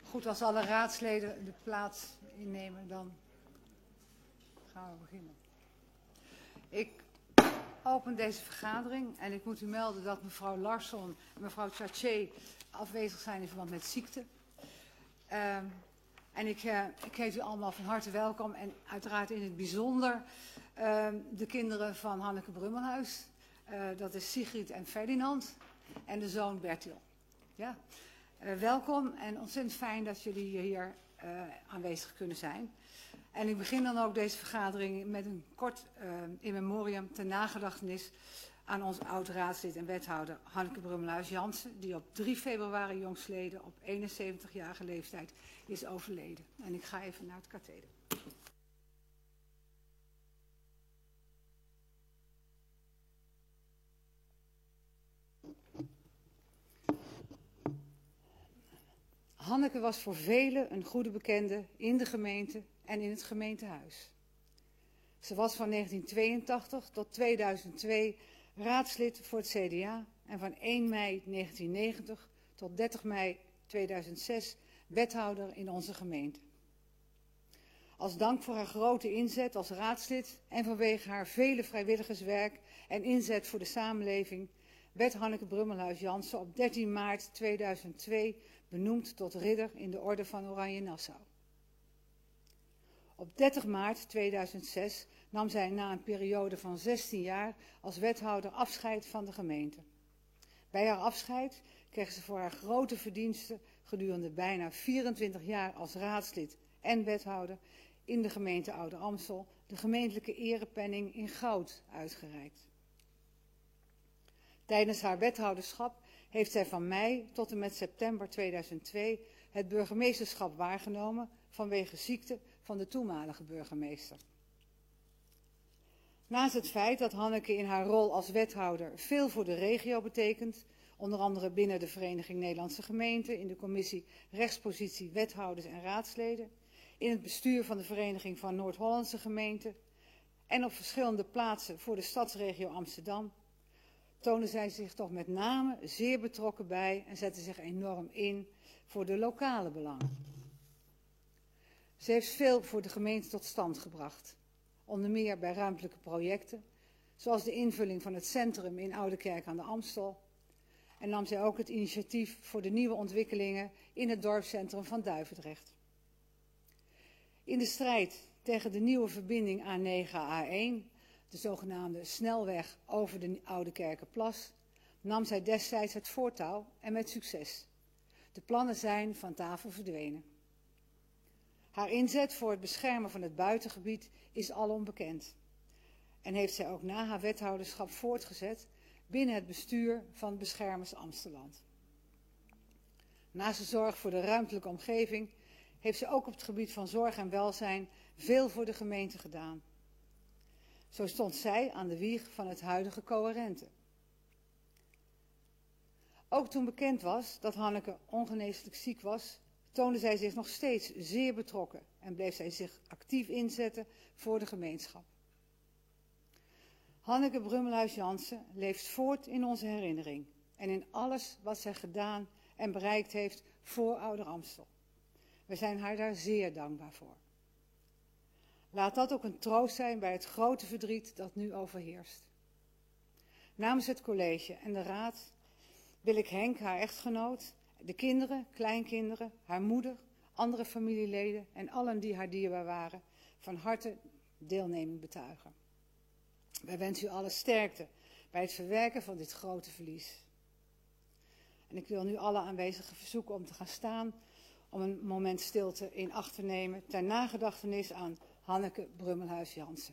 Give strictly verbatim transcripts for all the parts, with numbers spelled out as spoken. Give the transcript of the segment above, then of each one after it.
Goed, als alle raadsleden de plaats innemen, dan gaan we beginnen. Ik open deze vergadering en ik moet u melden dat mevrouw Larsson en mevrouw Tchatché afwezig zijn in verband met ziekte. Uh, en ik, uh, ik heet u allemaal van harte welkom en uiteraard in het bijzonder uh, de kinderen van Hanneke Brummelhuis. Uh, dat is Sigrid en Ferdinand en de zoon Bertil. Ja. Uh, welkom en ontzettend fijn dat jullie hier uh, aanwezig kunnen zijn. En ik begin dan ook deze vergadering met een kort uh, in memoriam ter nagedachtenis aan ons oud-raadslid en wethouder Hanneke Brummelhuis-Jansen, die op drie februari jongstleden op eenenzeventigjarige leeftijd is overleden. En ik ga even naar het katheder. Hanneke was voor velen een goede bekende in de gemeente en in het gemeentehuis. Ze was van negentien tweeëntachtig tot tweeduizend twee raadslid voor het C D A en van één mei negentien negentig tot dertig mei tweeduizend zes wethouder in onze gemeente. Als dank voor haar grote inzet als raadslid en vanwege haar vele vrijwilligerswerk en inzet voor de samenleving werd Hanneke Brummelhuis-Jansen op dertien maart tweeduizend twee benoemd tot ridder in de Orde van Oranje-Nassau. Op dertig maart tweeduizend zes nam zij na een periode van zestien jaar als wethouder afscheid van de gemeente. Bij haar afscheid kreeg ze voor haar grote verdiensten gedurende bijna vierentwintig jaar als raadslid en wethouder in de gemeente Ouder-Amstel de gemeentelijke erepenning in goud uitgereikt. Tijdens haar wethouderschap heeft zij van mei tot en met september tweeduizend twee het burgemeesterschap waargenomen vanwege ziekte van de toenmalige burgemeester. Naast het feit dat Hanneke in haar rol als wethouder veel voor de regio betekent, onder andere binnen de Vereniging Nederlandse Gemeenten, in de commissie rechtspositie wethouders en raadsleden, in het bestuur van de Vereniging van Noord-Hollandse Gemeenten en op verschillende plaatsen voor de stadsregio Amsterdam, tonen zij zich toch met name zeer betrokken bij en zetten zich enorm in voor de lokale belangen. Ze heeft veel voor de gemeente tot stand gebracht, onder meer bij ruimtelijke projecten, zoals de invulling van het centrum in Oudekerk aan de Amstel, en nam zij ook het initiatief voor de nieuwe ontwikkelingen in het dorpscentrum van Duivendrecht. In de strijd tegen de nieuwe verbinding A negen A één, de zogenaamde snelweg over de Oudekerkerplas, nam zij destijds het voortouw en met succes. De plannen zijn van tafel verdwenen. Haar inzet voor het beschermen van het buitengebied is alom bekend en heeft zij ook na haar wethouderschap voortgezet binnen het bestuur van Beschermers Amsteland. Naast de zorg voor de ruimtelijke omgeving heeft ze ook op het gebied van zorg en welzijn veel voor de gemeente gedaan. Zo stond zij aan de wieg van het huidige Coherente. Ook toen bekend was dat Hanneke ongeneeslijk ziek was, toonde zij zich nog steeds zeer betrokken en bleef zij zich actief inzetten voor de gemeenschap. Hanneke Brummelhuis-Jansen leeft voort in onze herinnering en in alles wat zij gedaan en bereikt heeft voor Ouder-Amstel. We zijn haar daar zeer dankbaar voor. Laat dat ook een troost zijn bij het grote verdriet dat nu overheerst. Namens het college en de raad wil ik Henk, haar echtgenoot, de kinderen, kleinkinderen, haar moeder, andere familieleden en allen die haar dierbaar waren, van harte deelneming betuigen. Wij wensen u alle sterkte bij het verwerken van dit grote verlies. En ik wil nu alle aanwezigen verzoeken om te gaan staan, om een moment stilte in acht te nemen ter nagedachtenis aan Hanneke Brummelhuis-Jansen.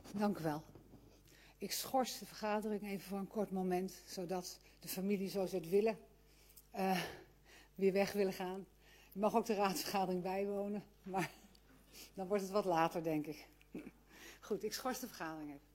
Dank u wel. Ik schors de vergadering even voor een kort moment, zodat de familie, zoals ze het willen, uh, weer weg willen gaan. Je mag ook de raadsvergadering bijwonen, maar dan wordt het wat later, denk ik. Goed, ik schors de vergadering even.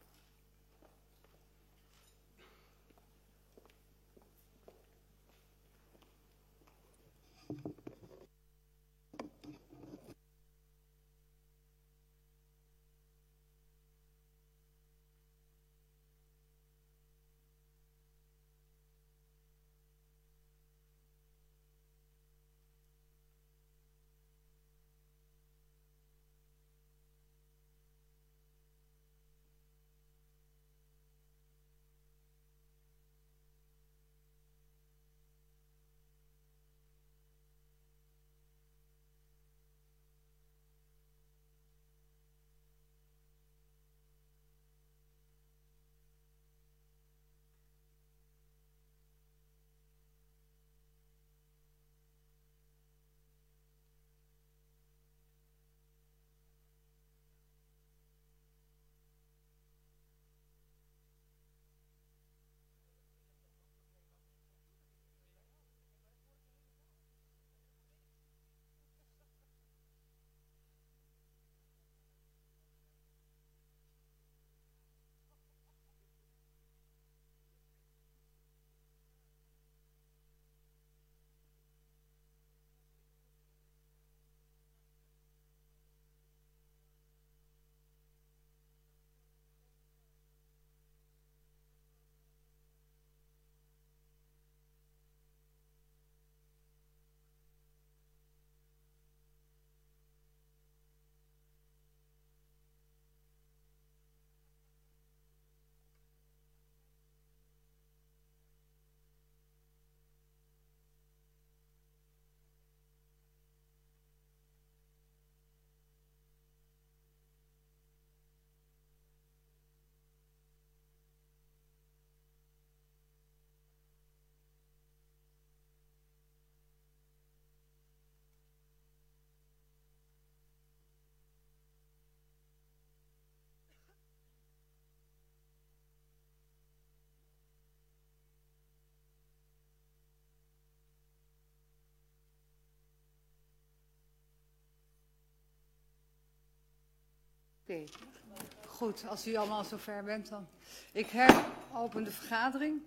Oké, okay. Goed, als u allemaal zover bent dan. Ik heropen de vergadering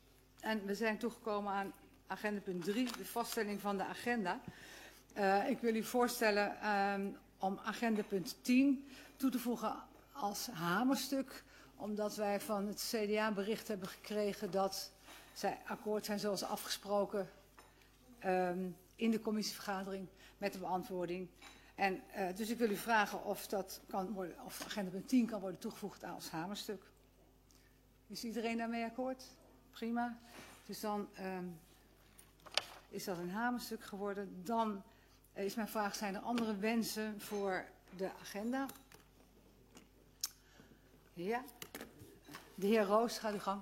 en we zijn toegekomen aan agenda punt drie, de vaststelling van de agenda. Uh, ik wil u voorstellen um, om agenda punt tien toe te voegen als hamerstuk, omdat wij van het C D A bericht hebben gekregen dat zij akkoord zijn zoals afgesproken um, in de commissievergadering met de beantwoording. En, uh, dus ik wil u vragen of, dat kan worden, of agenda punt tien kan worden toegevoegd als hamerstuk. Is iedereen daarmee akkoord? Prima. Dus dan um, is dat een hamerstuk geworden. Dan uh, is mijn vraag, zijn er andere wensen voor de agenda? Ja. De heer Roos, gaat uw gang.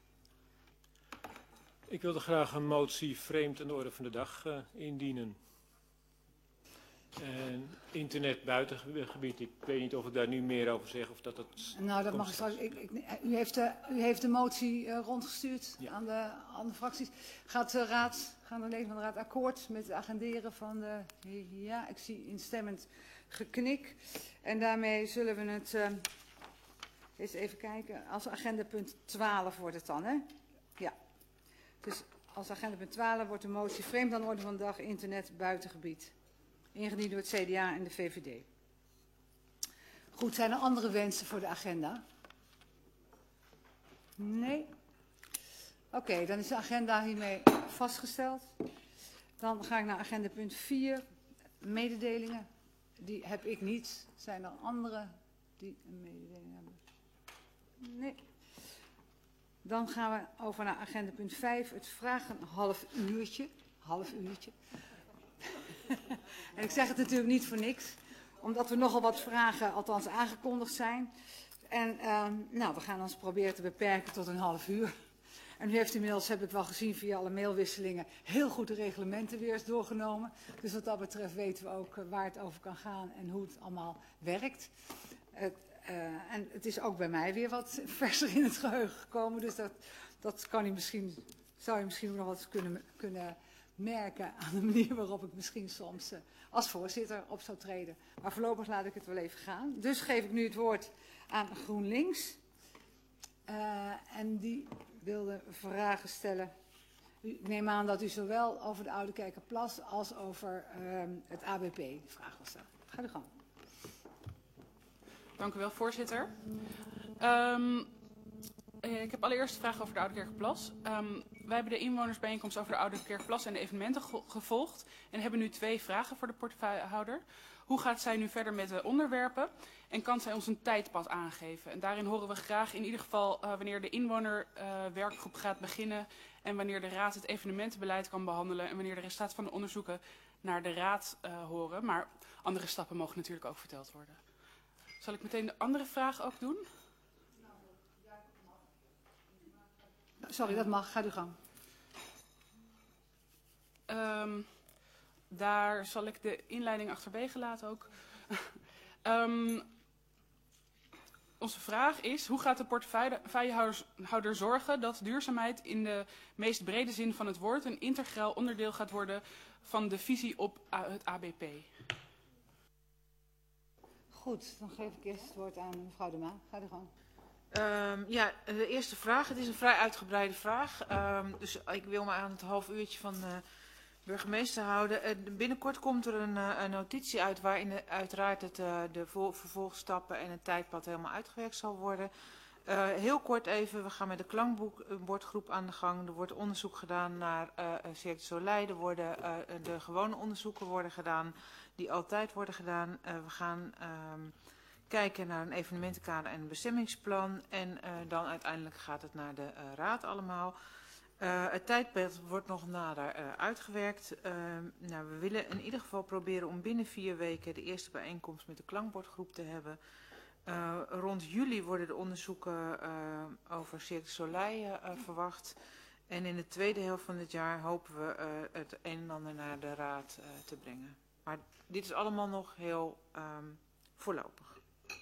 Ik wilde graag een motie vreemd aan de orde van de dag uh, indienen. En internet buitengebied, ik weet niet of ik daar nu meer over zeg of dat het... Nou, dat mag ik straks. Ik, ik, u, heeft de, u heeft de motie uh, rondgestuurd ja. aan, de, aan de fracties. Gaat de raad, gaan de leden van de raad akkoord met het agenderen van de... Ja, ik zie instemmend geknik. En daarmee zullen we het... Uh, eens even kijken. Als agenda punt twaalf wordt het dan, hè? Ja. Dus als agenda punt twaalf wordt de motie vreemd aan de orde van de dag internet buitengebied. Ingediend door het C D A en de V V D. Goed, zijn er andere wensen voor de agenda? Nee? Oké, okay, dan is de agenda hiermee vastgesteld. Dan ga ik naar agenda punt vier, mededelingen. Die heb ik niet. Zijn er anderen die een mededeling hebben? Nee. Dan gaan we over naar agenda punt vijf, het vragen een half uurtje. Half uurtje. En ik zeg het natuurlijk niet voor niks, omdat we nogal wat vragen althans aangekondigd zijn. En uh, nou, we gaan ons proberen te beperken tot een half uur. En u heeft inmiddels, heb ik wel gezien via alle mailwisselingen, heel goed de reglementen weer eens doorgenomen. Dus wat dat betreft weten we ook uh, waar het over kan gaan en hoe het allemaal werkt. Het, uh, en het is ook bij mij weer wat verser in het geheugen gekomen. Dus dat, dat kan u misschien, zou je misschien ook nog wat kunnen, kunnen merken aan de manier waarop ik misschien soms uh, als voorzitter op zou treden. Maar voorlopig laat ik het wel even gaan. Dus geef ik nu het woord aan GroenLinks. Uh, en die wilde vragen stellen. Ik neem aan dat u zowel over de Oude Kerkenplas als over uh, het A B P de vraag wil stellen. Ga u gang. Dank u wel, voorzitter. Um, ik heb allereerst een vraag over de Oude Kerkenplas. Um, wij hebben de inwonersbijeenkomst over de Oude Kerkenplas en de evenementen gevolgd. En hebben nu twee vragen voor de portefeuillehouder. Hoe gaat zij nu verder met de onderwerpen? En kan zij ons een tijdpad aangeven? En daarin horen we graag in ieder geval uh, wanneer de inwonerwerkgroep uh, gaat beginnen. En wanneer de raad het evenementenbeleid kan behandelen. En wanneer de resultaten van de onderzoeken naar de raad uh, horen. Maar andere stappen mogen natuurlijk ook verteld worden. Zal ik meteen de andere vraag ook doen? Sorry, dat mag. Ga uw gang. Um, daar zal ik de inleiding achterwege laten ook. um, onze vraag is, hoe gaat de portefeuillehouder zorgen dat duurzaamheid in de meest brede zin van het woord een integraal onderdeel gaat worden van de visie op het A B P? Goed, dan geef ik eerst het woord aan mevrouw De Maan. Ga er gang. Um, ja, de eerste vraag. Het is een vrij uitgebreide vraag. Um, dus ik wil me aan het half uurtje van de burgemeester houden. Uh, binnenkort komt er een, uh, een notitie uit waarin uh, uiteraard het, uh, de vervolgstappen en het tijdpad helemaal uitgewerkt zal worden. Uh, heel kort even, we gaan met de klankbordgroep aan de gang. Er wordt onderzoek gedaan naar uh, Cirque du Soleil. Er worden uh, de gewone onderzoeken worden gedaan, die altijd worden gedaan. Uh, we gaan um, kijken naar een evenementenkader en een bestemmingsplan. En uh, dan uiteindelijk gaat het naar de uh, raad allemaal. Uh, het tijdpad wordt nog nader uh, uitgewerkt. Uh, nou, we willen in ieder geval proberen om binnen vier weken de eerste bijeenkomst met de klankbordgroep te hebben. Uh, rond juli worden de onderzoeken uh, over Cirque du Soleil uh, verwacht. En in de tweede helft van het jaar hopen we uh, het een en ander naar de raad uh, te brengen. Maar dit is allemaal nog heel um, voorlopig.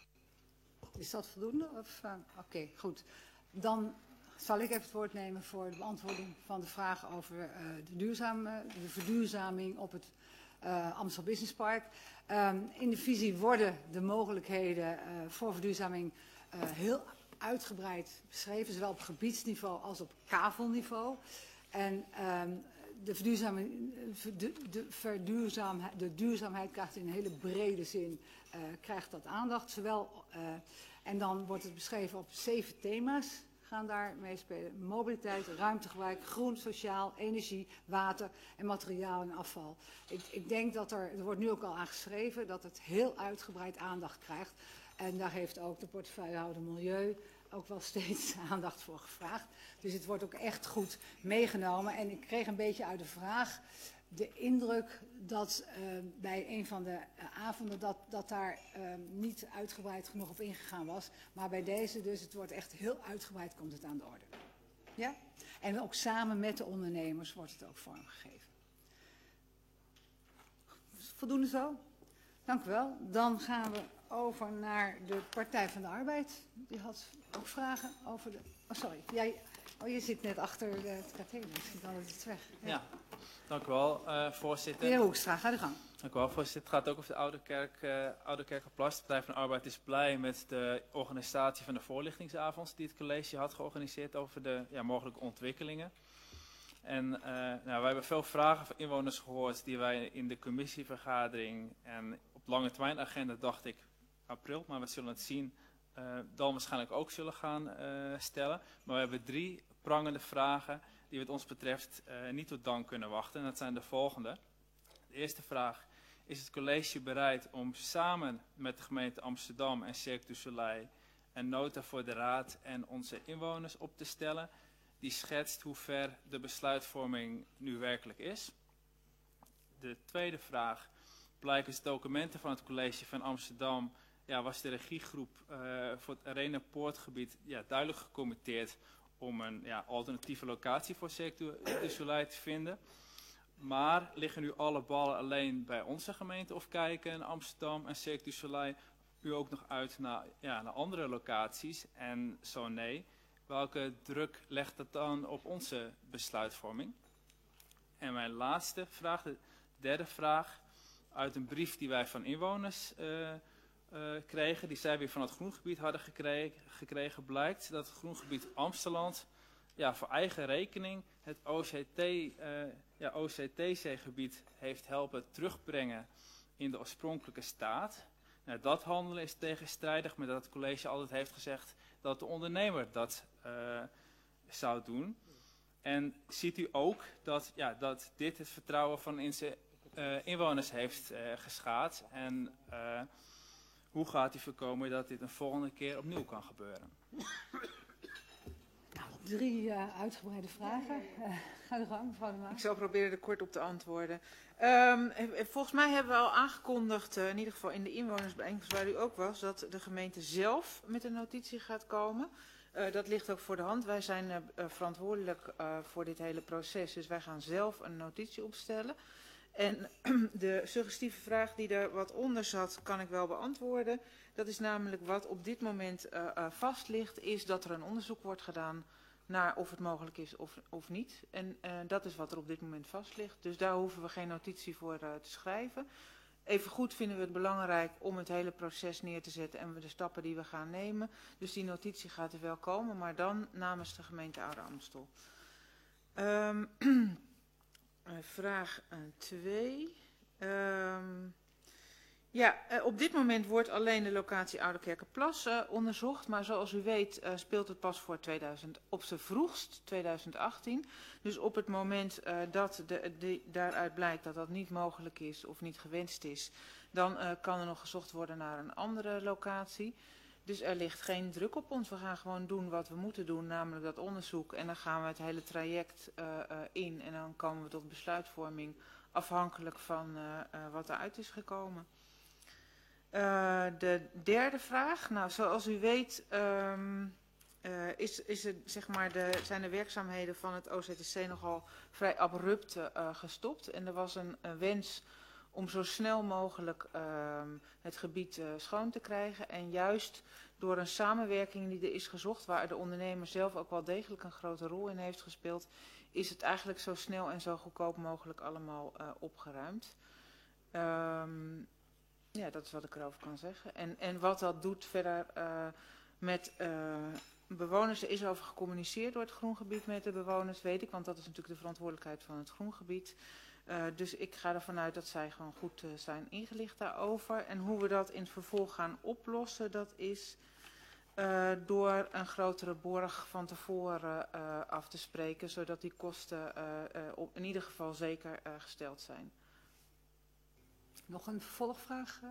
Is dat voldoende? Uh, Oké, okay, goed. Dan zal ik even het woord nemen voor de beantwoording van de vraag over uh, de, duurzame, de verduurzaming op het uh, Amstel Business Park. Um, in de visie worden de mogelijkheden uh, voor verduurzaming uh, heel uitgebreid beschreven, zowel op gebiedsniveau als op kavelniveau. En um, de, verduurzaming, de, de, verduurzaamheid, de duurzaamheid krijgt in een hele brede zin uh, krijgt dat aandacht. Zowel, uh, en dan wordt het beschreven op zeven thema's. Gaan daar meespelen. Mobiliteit, ruimtegebruik, groen, sociaal, energie, water en materiaal en afval. Ik, ik denk dat er, er wordt nu ook al aan geschreven, dat het heel uitgebreid aandacht krijgt. En daar heeft ook de portefeuillehouder Milieu ook wel steeds aandacht voor gevraagd. Dus het wordt ook echt goed meegenomen. En ik kreeg een beetje uit de vraag de indruk dat uh, bij een van de uh, avonden dat, dat daar uh, niet uitgebreid genoeg op ingegaan was. Maar bij deze dus, het wordt echt heel uitgebreid, komt het aan de orde. Ja? En ook samen met de ondernemers wordt het ook vormgegeven. Voldoende zo? Dank u wel. Dan gaan we over naar de Partij van de Arbeid. Die had ook vragen over de... Oh, sorry. Jij... Oh, je zit net achter het katheder. Misschien kan het iets weg. Ja. Ja. Dank u wel, uh, voorzitter. De heer Hoekstra, ga de gang. Dank u wel, voorzitter. Het gaat ook over de Oude, Kerk, uh, Oude Kerkenplas. De Partij van de Arbeid is blij met de organisatie van de voorlichtingsavonds die het college had georganiseerd over de ja, mogelijke ontwikkelingen. En uh, nou, wij hebben veel vragen van inwoners gehoord die wij in de commissievergadering en op lange termijn agenda, dacht ik, april, maar we zullen het zien, uh, dan waarschijnlijk ook zullen gaan uh, stellen. Maar we hebben drie prangende vragen die wat ons betreft uh, niet tot dan kunnen wachten. En dat zijn de volgende. De eerste vraag, is het college bereid om samen met de gemeente Amsterdam en Cirque du Soleil een nota voor de raad en onze inwoners op te stellen, die schetst hoe ver de besluitvorming nu werkelijk is? De tweede vraag, blijkens documenten van het college van Amsterdam, ja, was de regiegroep uh, voor het Arena Poortgebied ja, duidelijk gecommitteerd om een ja, alternatieve locatie voor Cirque du Soleil te vinden. Maar liggen nu alle ballen alleen bij onze gemeente of kijken in Amsterdam en Cirque du Soleil u ook nog uit naar, ja, naar andere locaties? En zo nee, welke druk legt dat dan op onze besluitvorming? En mijn laatste vraag, de derde vraag, uit een brief die wij van inwoners uh, uh, kregen, die zij weer van het groengebied hadden gekregen, gekregen blijkt dat het groengebied Amsteland ja, voor eigen rekening het O C T, uh, ja, O C T C-gebied heeft helpen terugbrengen in de oorspronkelijke staat. Nou, dat handelen is tegenstrijdig met dat het college altijd heeft gezegd dat de ondernemer dat uh, zou doen. En ziet u ook dat, ja, dat dit het vertrouwen van in uh, inwoners heeft uh, geschaad? En uh, hoe gaat u voorkomen dat dit een volgende keer opnieuw kan gebeuren? Nou, drie uh, uitgebreide vragen. Uh, ga de gang, mevrouw de Maas. Ik zal proberen er kort op te antwoorden. Um, volgens mij hebben we al aangekondigd, uh, in ieder geval in de inwonersbijeenkomst waar u ook was, dat de gemeente zelf met een notitie gaat komen. Uh, dat ligt ook voor de hand. Wij zijn uh, verantwoordelijk uh, voor dit hele proces, dus wij gaan zelf een notitie opstellen. En de suggestieve vraag die er wat onder zat, kan ik wel beantwoorden. Dat is namelijk wat op dit moment uh, uh, vast ligt, is dat er een onderzoek wordt gedaan naar of het mogelijk is of, of niet. En uh, dat is wat er op dit moment vast ligt. Dus daar hoeven we geen notitie voor uh, te schrijven. Evengoed vinden we het belangrijk om het hele proces neer te zetten en de stappen die we gaan nemen. Dus die notitie gaat er wel komen, maar dan namens de gemeente Ouder Amstel. Um, vraag twee. Um, ja, uh, op dit moment wordt alleen de locatie Ouderkerkenplas uh, onderzocht. Maar zoals u weet uh, speelt het pas voor tweeduizend, op z'n vroegst tweeduizend achttien. Dus op het moment uh, dat de, de, daaruit blijkt dat dat niet mogelijk is of niet gewenst is, dan uh, kan er nog gezocht worden naar een andere locatie. Dus er ligt geen druk op ons. We gaan gewoon doen wat we moeten doen, namelijk dat onderzoek. En dan gaan we het hele traject uh, uh, in en dan komen we tot besluitvorming afhankelijk van uh, uh, wat eruit is gekomen. Uh, de derde vraag. Nou, zoals u weet um, uh, is, is het, zeg maar de, zijn de werkzaamheden van het O C T C nogal vrij abrupt uh, gestopt. En er was een, een wens om zo snel mogelijk uh, het gebied uh, schoon te krijgen. En juist door een samenwerking die er is gezocht, waar de ondernemer zelf ook wel degelijk een grote rol in heeft gespeeld, is het eigenlijk zo snel en zo goedkoop mogelijk allemaal uh, opgeruimd. Um, ja, dat is wat ik erover kan zeggen. En, en wat dat doet verder uh, met uh, bewoners, er is over gecommuniceerd door het groengebied met de bewoners, weet ik, want dat is natuurlijk de verantwoordelijkheid van het groengebied. Uh, dus ik ga ervan uit dat zij gewoon goed uh, zijn ingelicht daarover. En hoe we dat in het vervolg gaan oplossen, dat is uh, door een grotere borg van tevoren uh, af te spreken, zodat die kosten uh, uh, op, in ieder geval zeker uh, gesteld zijn. Nog een vervolgvraag?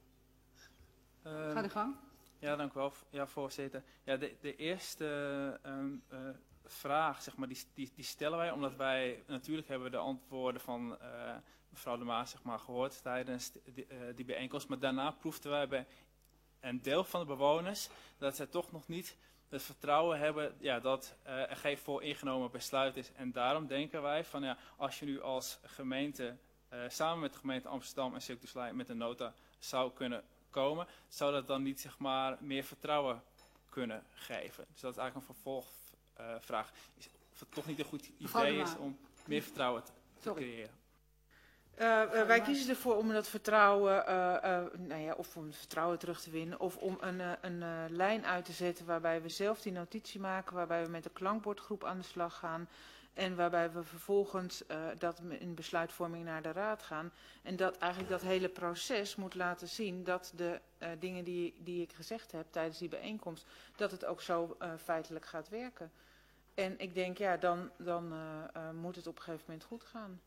Uh, Ga de gang. Ja, dank u wel, ja, voorzitter. Ja, de, de eerste uh, um, uh, vraag, zeg maar, die, die, die stellen wij omdat wij, natuurlijk hebben we de antwoorden van uh, mevrouw de Maas, zeg maar, gehoord tijdens die, uh, die bijeenkomst. Maar daarna proefden wij bij een deel van de bewoners dat zij toch nog niet het vertrouwen hebben, ja, dat uh, er geen vooringenomen besluit is. En daarom denken wij van, ja, als je nu als gemeente Uh, samen met de gemeente Amsterdam en Cirque du Soleil met een nota zou kunnen komen, zou dat dan niet, zeg maar, meer vertrouwen kunnen geven? Dus dat is eigenlijk een vervolgvraag. Uh, is of het toch niet een goed idee is om meer vertrouwen te, te creëren? Uh, uh, wij kiezen ervoor om dat vertrouwen, uh, uh, nou ja, of om het vertrouwen terug te winnen, of om een, uh, een uh, lijn uit te zetten waarbij we zelf die notitie maken, waarbij we met de klankbordgroep aan de slag gaan. En waarbij we vervolgens uh, dat in besluitvorming naar de raad gaan. En dat eigenlijk dat hele proces moet laten zien dat de uh, dingen die, die ik gezegd heb tijdens die bijeenkomst, dat het ook zo uh, feitelijk gaat werken. En ik denk, ja, dan, dan uh, uh, moet het op een gegeven moment goed gaan.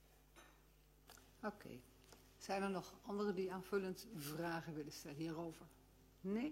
Oké. Okay. Zijn er nog anderen die aanvullend vragen willen stellen hierover? Nee?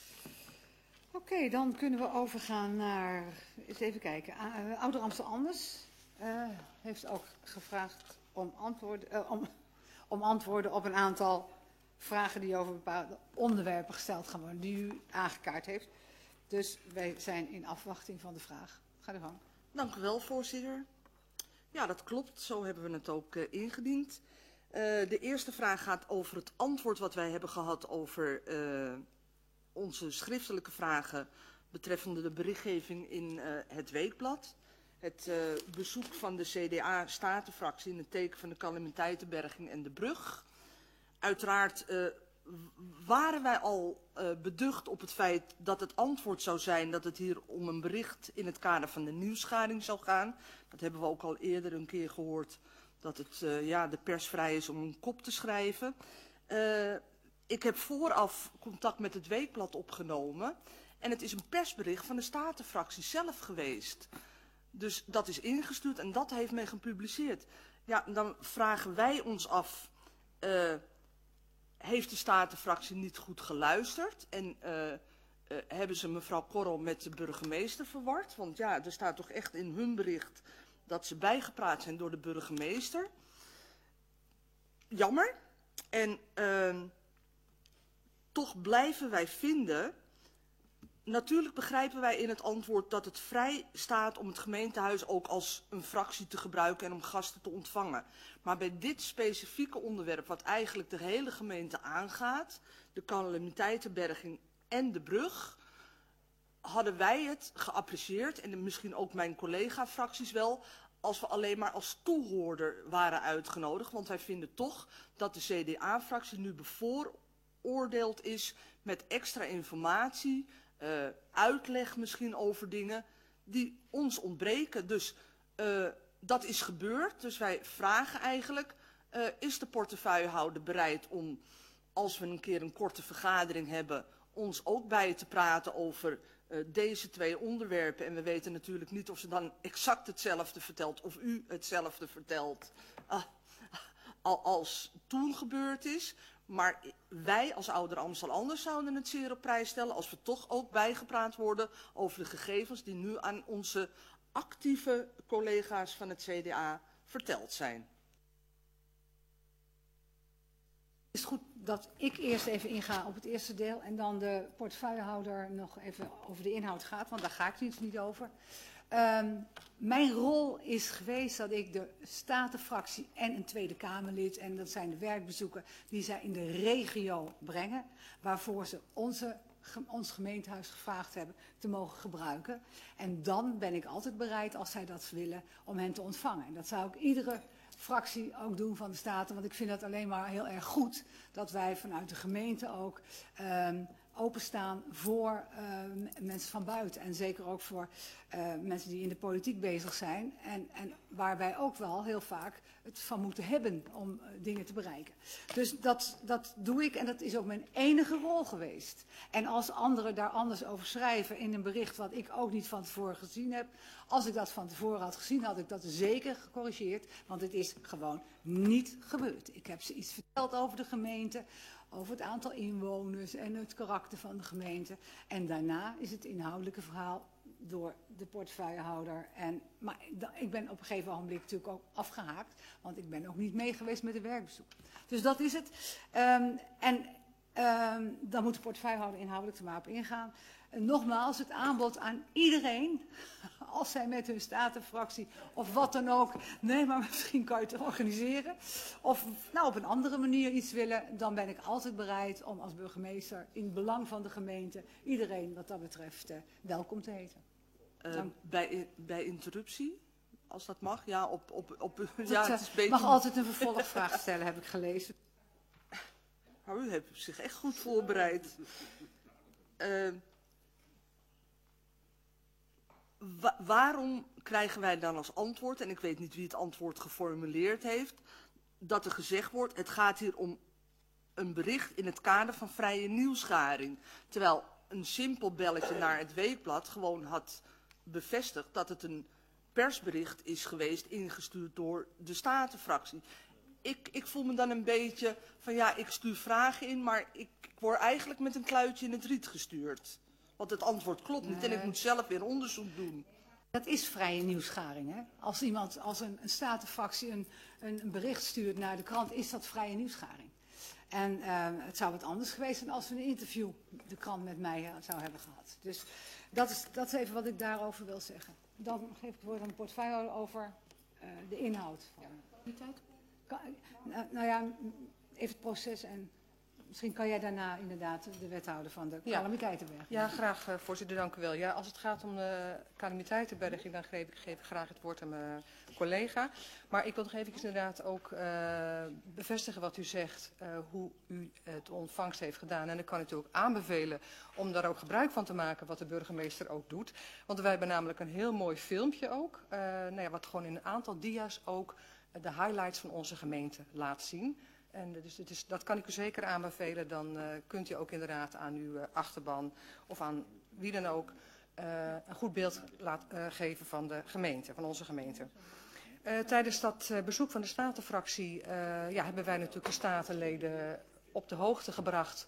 Oké, okay, dan kunnen we overgaan naar, eens even kijken, uh, Ouder Amstel Anders uh, heeft ook gevraagd om antwoorden, uh, om, om antwoorden op een aantal vragen die over bepaalde onderwerpen gesteld gaan worden, die u aangekaart heeft. Dus wij zijn in afwachting van de vraag. Ga er gang. Dank u wel, voorzitter. Ja, dat klopt. Zo hebben we het ook uh, ingediend. de eerste vraag gaat over het antwoord wat wij hebben gehad over uh, onze schriftelijke vragen betreffende de berichtgeving in uh, het Weekblad. Het uh, bezoek van de C D A-statenfractie in het teken van de calamiteitenberging en de brug. Uiteraard uh, waren wij al uh, beducht op het feit dat het antwoord zou zijn dat het hier om een bericht in het kader van de nieuwsgaring zou gaan. Dat hebben we ook al eerder een keer gehoord, dat het uh, ja, de pers vrij is om een kop te schrijven. Uh, ik heb vooraf contact met het Weekblad opgenomen en het is een persbericht van de statenfractie zelf geweest. Dus dat is ingestuurd en dat heeft men gepubliceerd. Ja, dan vragen wij ons af, uh, heeft de statenfractie niet goed geluisterd? En uh, uh, hebben ze mevrouw Korrel met de burgemeester verward? Want ja, er staat toch echt in hun bericht dat ze bijgepraat zijn door de burgemeester. Jammer. En uh, toch blijven wij vinden. Natuurlijk begrijpen wij in het antwoord dat het vrij staat om het gemeentehuis ook als een fractie te gebruiken en om gasten te ontvangen. Maar bij dit specifieke onderwerp, wat eigenlijk de hele gemeente aangaat, de calamiteitenberging en de brug, hadden wij het geapprecieerd, en misschien ook mijn collega-fracties wel, als we alleen maar als toehoorder waren uitgenodigd. Want wij vinden toch dat de C D A-fractie nu bevooroordeeld is met extra informatie, uh, uitleg misschien over dingen die ons ontbreken. Dus uh, dat is gebeurd. Dus wij vragen eigenlijk, uh, is de portefeuillehouder bereid om, als we een keer een korte vergadering hebben, ons ook bij te praten over uh, deze twee onderwerpen. En we weten natuurlijk niet of ze dan exact hetzelfde vertelt of u hetzelfde vertelt uh, als toen gebeurd is. Maar wij als Ouder Amstel zouden het zeer op prijs stellen als we toch ook bijgepraat worden over de gegevens die nu aan onze actieve collega's van het C D A verteld zijn. Het is goed dat ik eerst even inga op het eerste deel en dan de portefeuillehouder nog even over de inhoud gaat, want daar ga ik niet, niet over. Um, mijn rol is geweest dat ik de statenfractie en een Tweede Kamerlid, en dat zijn de werkbezoeken die zij in de regio brengen, waarvoor ze onze, ons gemeentehuis gevraagd hebben te mogen gebruiken. En dan ben ik altijd bereid, als zij dat willen, om hen te ontvangen. En dat zou ik iedere fractie ook doen van de Staten, want ik vind het alleen maar heel erg goed dat wij vanuit de gemeente ook um, openstaan voor uh, mensen van buiten. En zeker ook voor uh, mensen die in de politiek bezig zijn. En, en waar wij ook wel heel vaak het van moeten hebben om uh, dingen te bereiken. Dus dat, dat doe ik en dat is ook mijn enige rol geweest. En als anderen daar anders over schrijven in een bericht wat ik ook niet van tevoren gezien heb. Als ik dat van tevoren had gezien, had ik dat zeker gecorrigeerd. Want het is gewoon niet gebeurd. Ik heb ze iets verteld over de gemeente, over het aantal inwoners en het karakter van de gemeente. En daarna is het inhoudelijke verhaal door de portefeuillehouder. En, maar ik ben op een gegeven ogenblik natuurlijk ook afgehaakt, want ik ben ook niet mee geweest met de werkbezoek. Dus dat is het. Um, en um, dan moet de portefeuillehouder inhoudelijk er maar op ingaan. En nogmaals, het aanbod aan iedereen, als zij met hun statenfractie of wat dan ook, nee, maar misschien kan je het organiseren, of nou op een andere manier iets willen, dan ben ik altijd bereid om als burgemeester in het belang van de gemeente iedereen wat dat betreft uh, welkom te heten. Uh, bij, bij interruptie, als dat mag, ja, op, op, op Dat, ja, het is beter. mag altijd een vervolgvraag stellen, heb ik gelezen. Maar u heeft zich echt goed voorbereid. Uh, Wa waarom krijgen wij dan als antwoord, en ik weet niet wie het antwoord geformuleerd heeft, dat er gezegd wordt, het gaat hier om een bericht in het kader van vrije nieuwsgaring. Terwijl een simpel belletje naar het Weekblad gewoon had bevestigd dat het een persbericht is geweest ingestuurd door de Statenfractie. Ik, ik voel me dan een beetje van ja, ik stuur vragen in, maar ik, ik word eigenlijk met een kluitje in het riet gestuurd. Want het antwoord klopt niet nee. En ik moet zelf weer onderzoek doen. Dat is vrije nieuwsgaring, hè? Als iemand, als een, een statenfractie een, een, een bericht stuurt naar de krant, is dat vrije nieuwsgaring. En uh, het zou wat anders geweest zijn als we een interview de krant met mij uh, zou hebben gehad. Dus dat is, dat is even wat ik daarover wil zeggen. Dan geef ik het woord aan de portefeuillehouder over uh, de inhoud van Kan, nou, nou ja, even het proces en misschien kan jij daarna inderdaad de wethouder van de Ja. calamiteitenberg. Ja, graag, uh, voorzitter, dank u wel. Ja, als het gaat om de calamiteitenberging, dan geef ik, geef ik graag het woord aan mijn collega. Maar ik wil nog even inderdaad ook uh, bevestigen wat u zegt, uh, hoe u het ontvangst heeft gedaan. En ik kan u ook aanbevelen om daar ook gebruik van te maken, wat de burgemeester ook doet. Want wij hebben namelijk een heel mooi filmpje ook, uh, nou ja, wat gewoon in een aantal dia's ook uh, de highlights van onze gemeente laat zien. En dus het is, dat kan ik u zeker aanbevelen. Dan uh, kunt u ook inderdaad aan uw uh, achterban of aan wie dan ook uh, een goed beeld laat, uh, geven van de gemeente, van onze gemeente. Uh, tijdens dat uh, bezoek van de Statenfractie uh, ja, hebben wij natuurlijk de Statenleden op de hoogte gebracht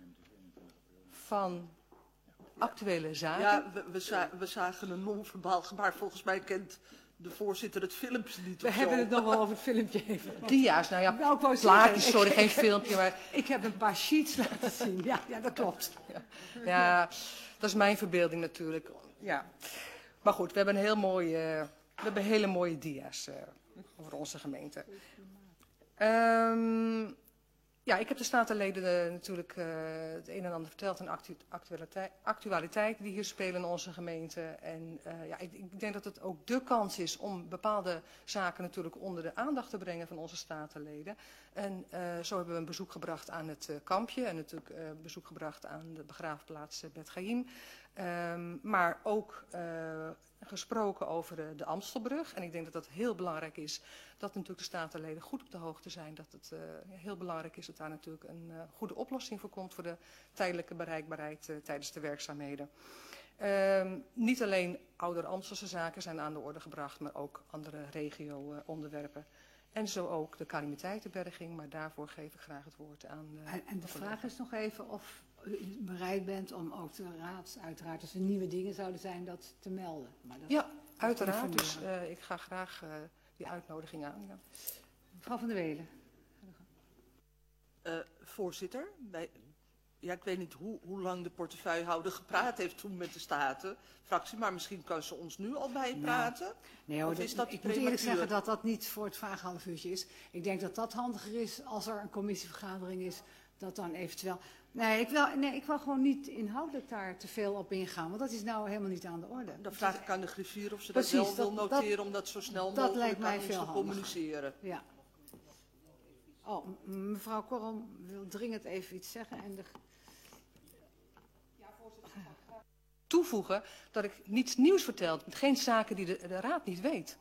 van actuele zaken. Ja, we, we, za we zagen een non-verbaal gebaar. Volgens mij kent de voorzitter het filmpje niet. We of hebben zo. het nog wel over het filmpje even. Dia's, nou ja, Nou, ik wou plaatjes, zeggen, sorry, ik- geen filmpje, maar Ik heb een paar sheets laten zien. Ja, ja dat klopt. ja, dat is mijn verbeelding natuurlijk. Ja. Maar goed, we hebben een heel mooi, uh, we hebben hele mooie dia's uh, over onze gemeente. Um, ja, ik heb de statenleden uh, natuurlijk uh, het een en ander verteld aan actu actualiteit, actualiteiten die hier spelen in onze gemeente. En uh, ja, ik, ik denk dat het ook de kans is om bepaalde zaken natuurlijk onder de aandacht te brengen van onze statenleden. En uh, zo hebben we een bezoek gebracht aan het uh, kampje en natuurlijk uh, bezoek gebracht aan de begraafplaats uh, Bet Gaïm. Um, maar ook uh, gesproken over de, de Amstelbrug. En ik denk dat dat heel belangrijk is dat natuurlijk de statenleden goed op de hoogte zijn. Dat het uh, heel belangrijk is dat daar natuurlijk een uh, goede oplossing voor komt voor de tijdelijke bereikbaarheid uh, tijdens de werkzaamheden. Um, niet alleen ouder Amstelse zaken zijn aan de orde gebracht, maar ook andere regio-onderwerpen. En zo ook de calamiteitenberging, maar daarvoor geef ik graag het woord aan. Uh, En, en de vraag is nog even of u bereid bent om ook de raad, uiteraard als er nieuwe dingen zouden zijn, dat te melden. Maar dat, Ja, uiteraard. dat Dus uh, ik ga graag uh, die uitnodiging aan. Ja. Mevrouw van der Welen. Uh, voorzitter, wij, ja, ik weet niet hoe, hoe lang de portefeuillehouder gepraat heeft toen met de Statenfractie, maar misschien kan ze ons nu al bijpraten. Nou, nee hoor, Of is dat ik moet eerlijk prematuur? zeggen dat dat niet voor het vage half uurtje is. Ik denk dat dat handiger is als er een commissievergadering is, dat dan eventueel... Nee, ik wil, nee, ik wil gewoon niet inhoudelijk daar te veel op ingaan, want dat is nou helemaal niet aan de orde. Dan Dat vraag is- ik aan de griffier of ze Precies, dat wel dat- wil dat- noteren om dat zo snel dat mogelijk lijkt mij aan ons veel te handiger. communiceren. Ja. Oh, m- mevrouw Korrom wil dringend even iets zeggen. En de... Toevoegen dat ik niets nieuws vertel, geen zaken die de, de raad niet weet.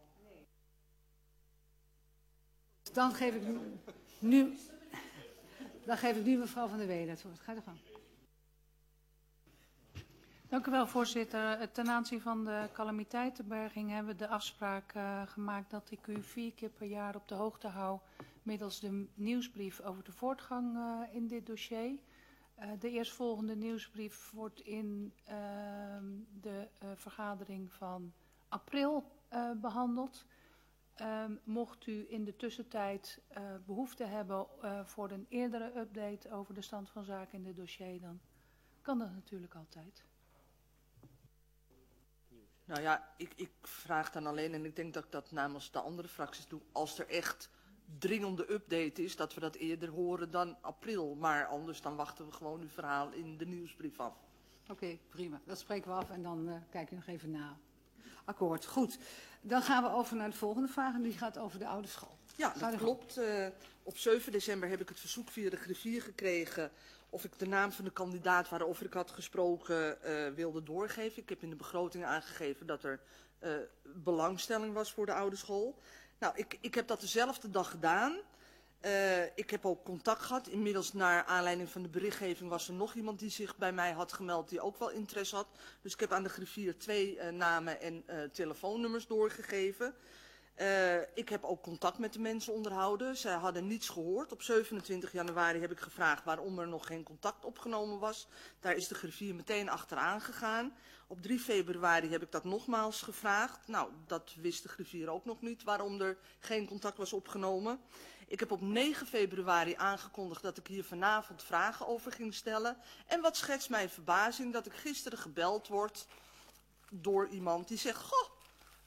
Dan geef ik nu, nu, dan geef ik nu mevrouw van der Welen het woord. Ga er gang. Dank u wel, voorzitter. Ten aanzien van de calamiteitenberging hebben we de afspraak uh, gemaakt dat ik u vier keer per jaar op de hoogte hou middels de nieuwsbrief over de voortgang uh, in dit dossier. Uh, de eerstvolgende nieuwsbrief wordt in uh, de uh, vergadering van april uh, behandeld. Uh, mocht u in de tussentijd uh, behoefte hebben uh, voor een eerdere update over de stand van zaken in dit dossier, dan kan dat natuurlijk altijd. Nou ja, ik, ik vraag dan alleen, en ik denk dat ik dat namens de andere fracties doe, als er echt dringende update is, dat we dat eerder horen dan april. Maar anders dan wachten we gewoon uw verhaal in de nieuwsbrief af. Oké, okay, prima. Dat spreken we af en dan uh, kijk je nog even na. Akkoord, goed. Dan gaan we over naar de volgende vraag en die gaat over de oude school. Ja, Ga dat er klopt. Uh, op zeven december heb ik het verzoek via de griffier gekregen of ik de naam van de kandidaat waarover ik had gesproken uh, wilde doorgeven. Ik heb in de begroting aangegeven dat er uh, belangstelling was voor de oude school. Nou, ik, ik heb dat dezelfde dag gedaan. Uh, ik heb ook contact gehad. Inmiddels naar aanleiding van de berichtgeving was er nog iemand die zich bij mij had gemeld die ook wel interesse had. Dus ik heb aan de griffier twee uh, namen en uh, telefoonnummers doorgegeven. Uh, ik heb ook contact met de mensen onderhouden. Zij hadden niets gehoord. Op zevenentwintig januari heb ik gevraagd waarom er nog geen contact opgenomen was. Daar is de griffier meteen achteraan gegaan. Op drie februari heb ik dat nogmaals gevraagd. Nou, dat wist de griffier ook nog niet waarom er geen contact was opgenomen. Ik heb op negen februari aangekondigd dat ik hier vanavond vragen over ging stellen. En wat schetst mijn verbazing dat ik gisteren gebeld word door iemand die zegt, goh,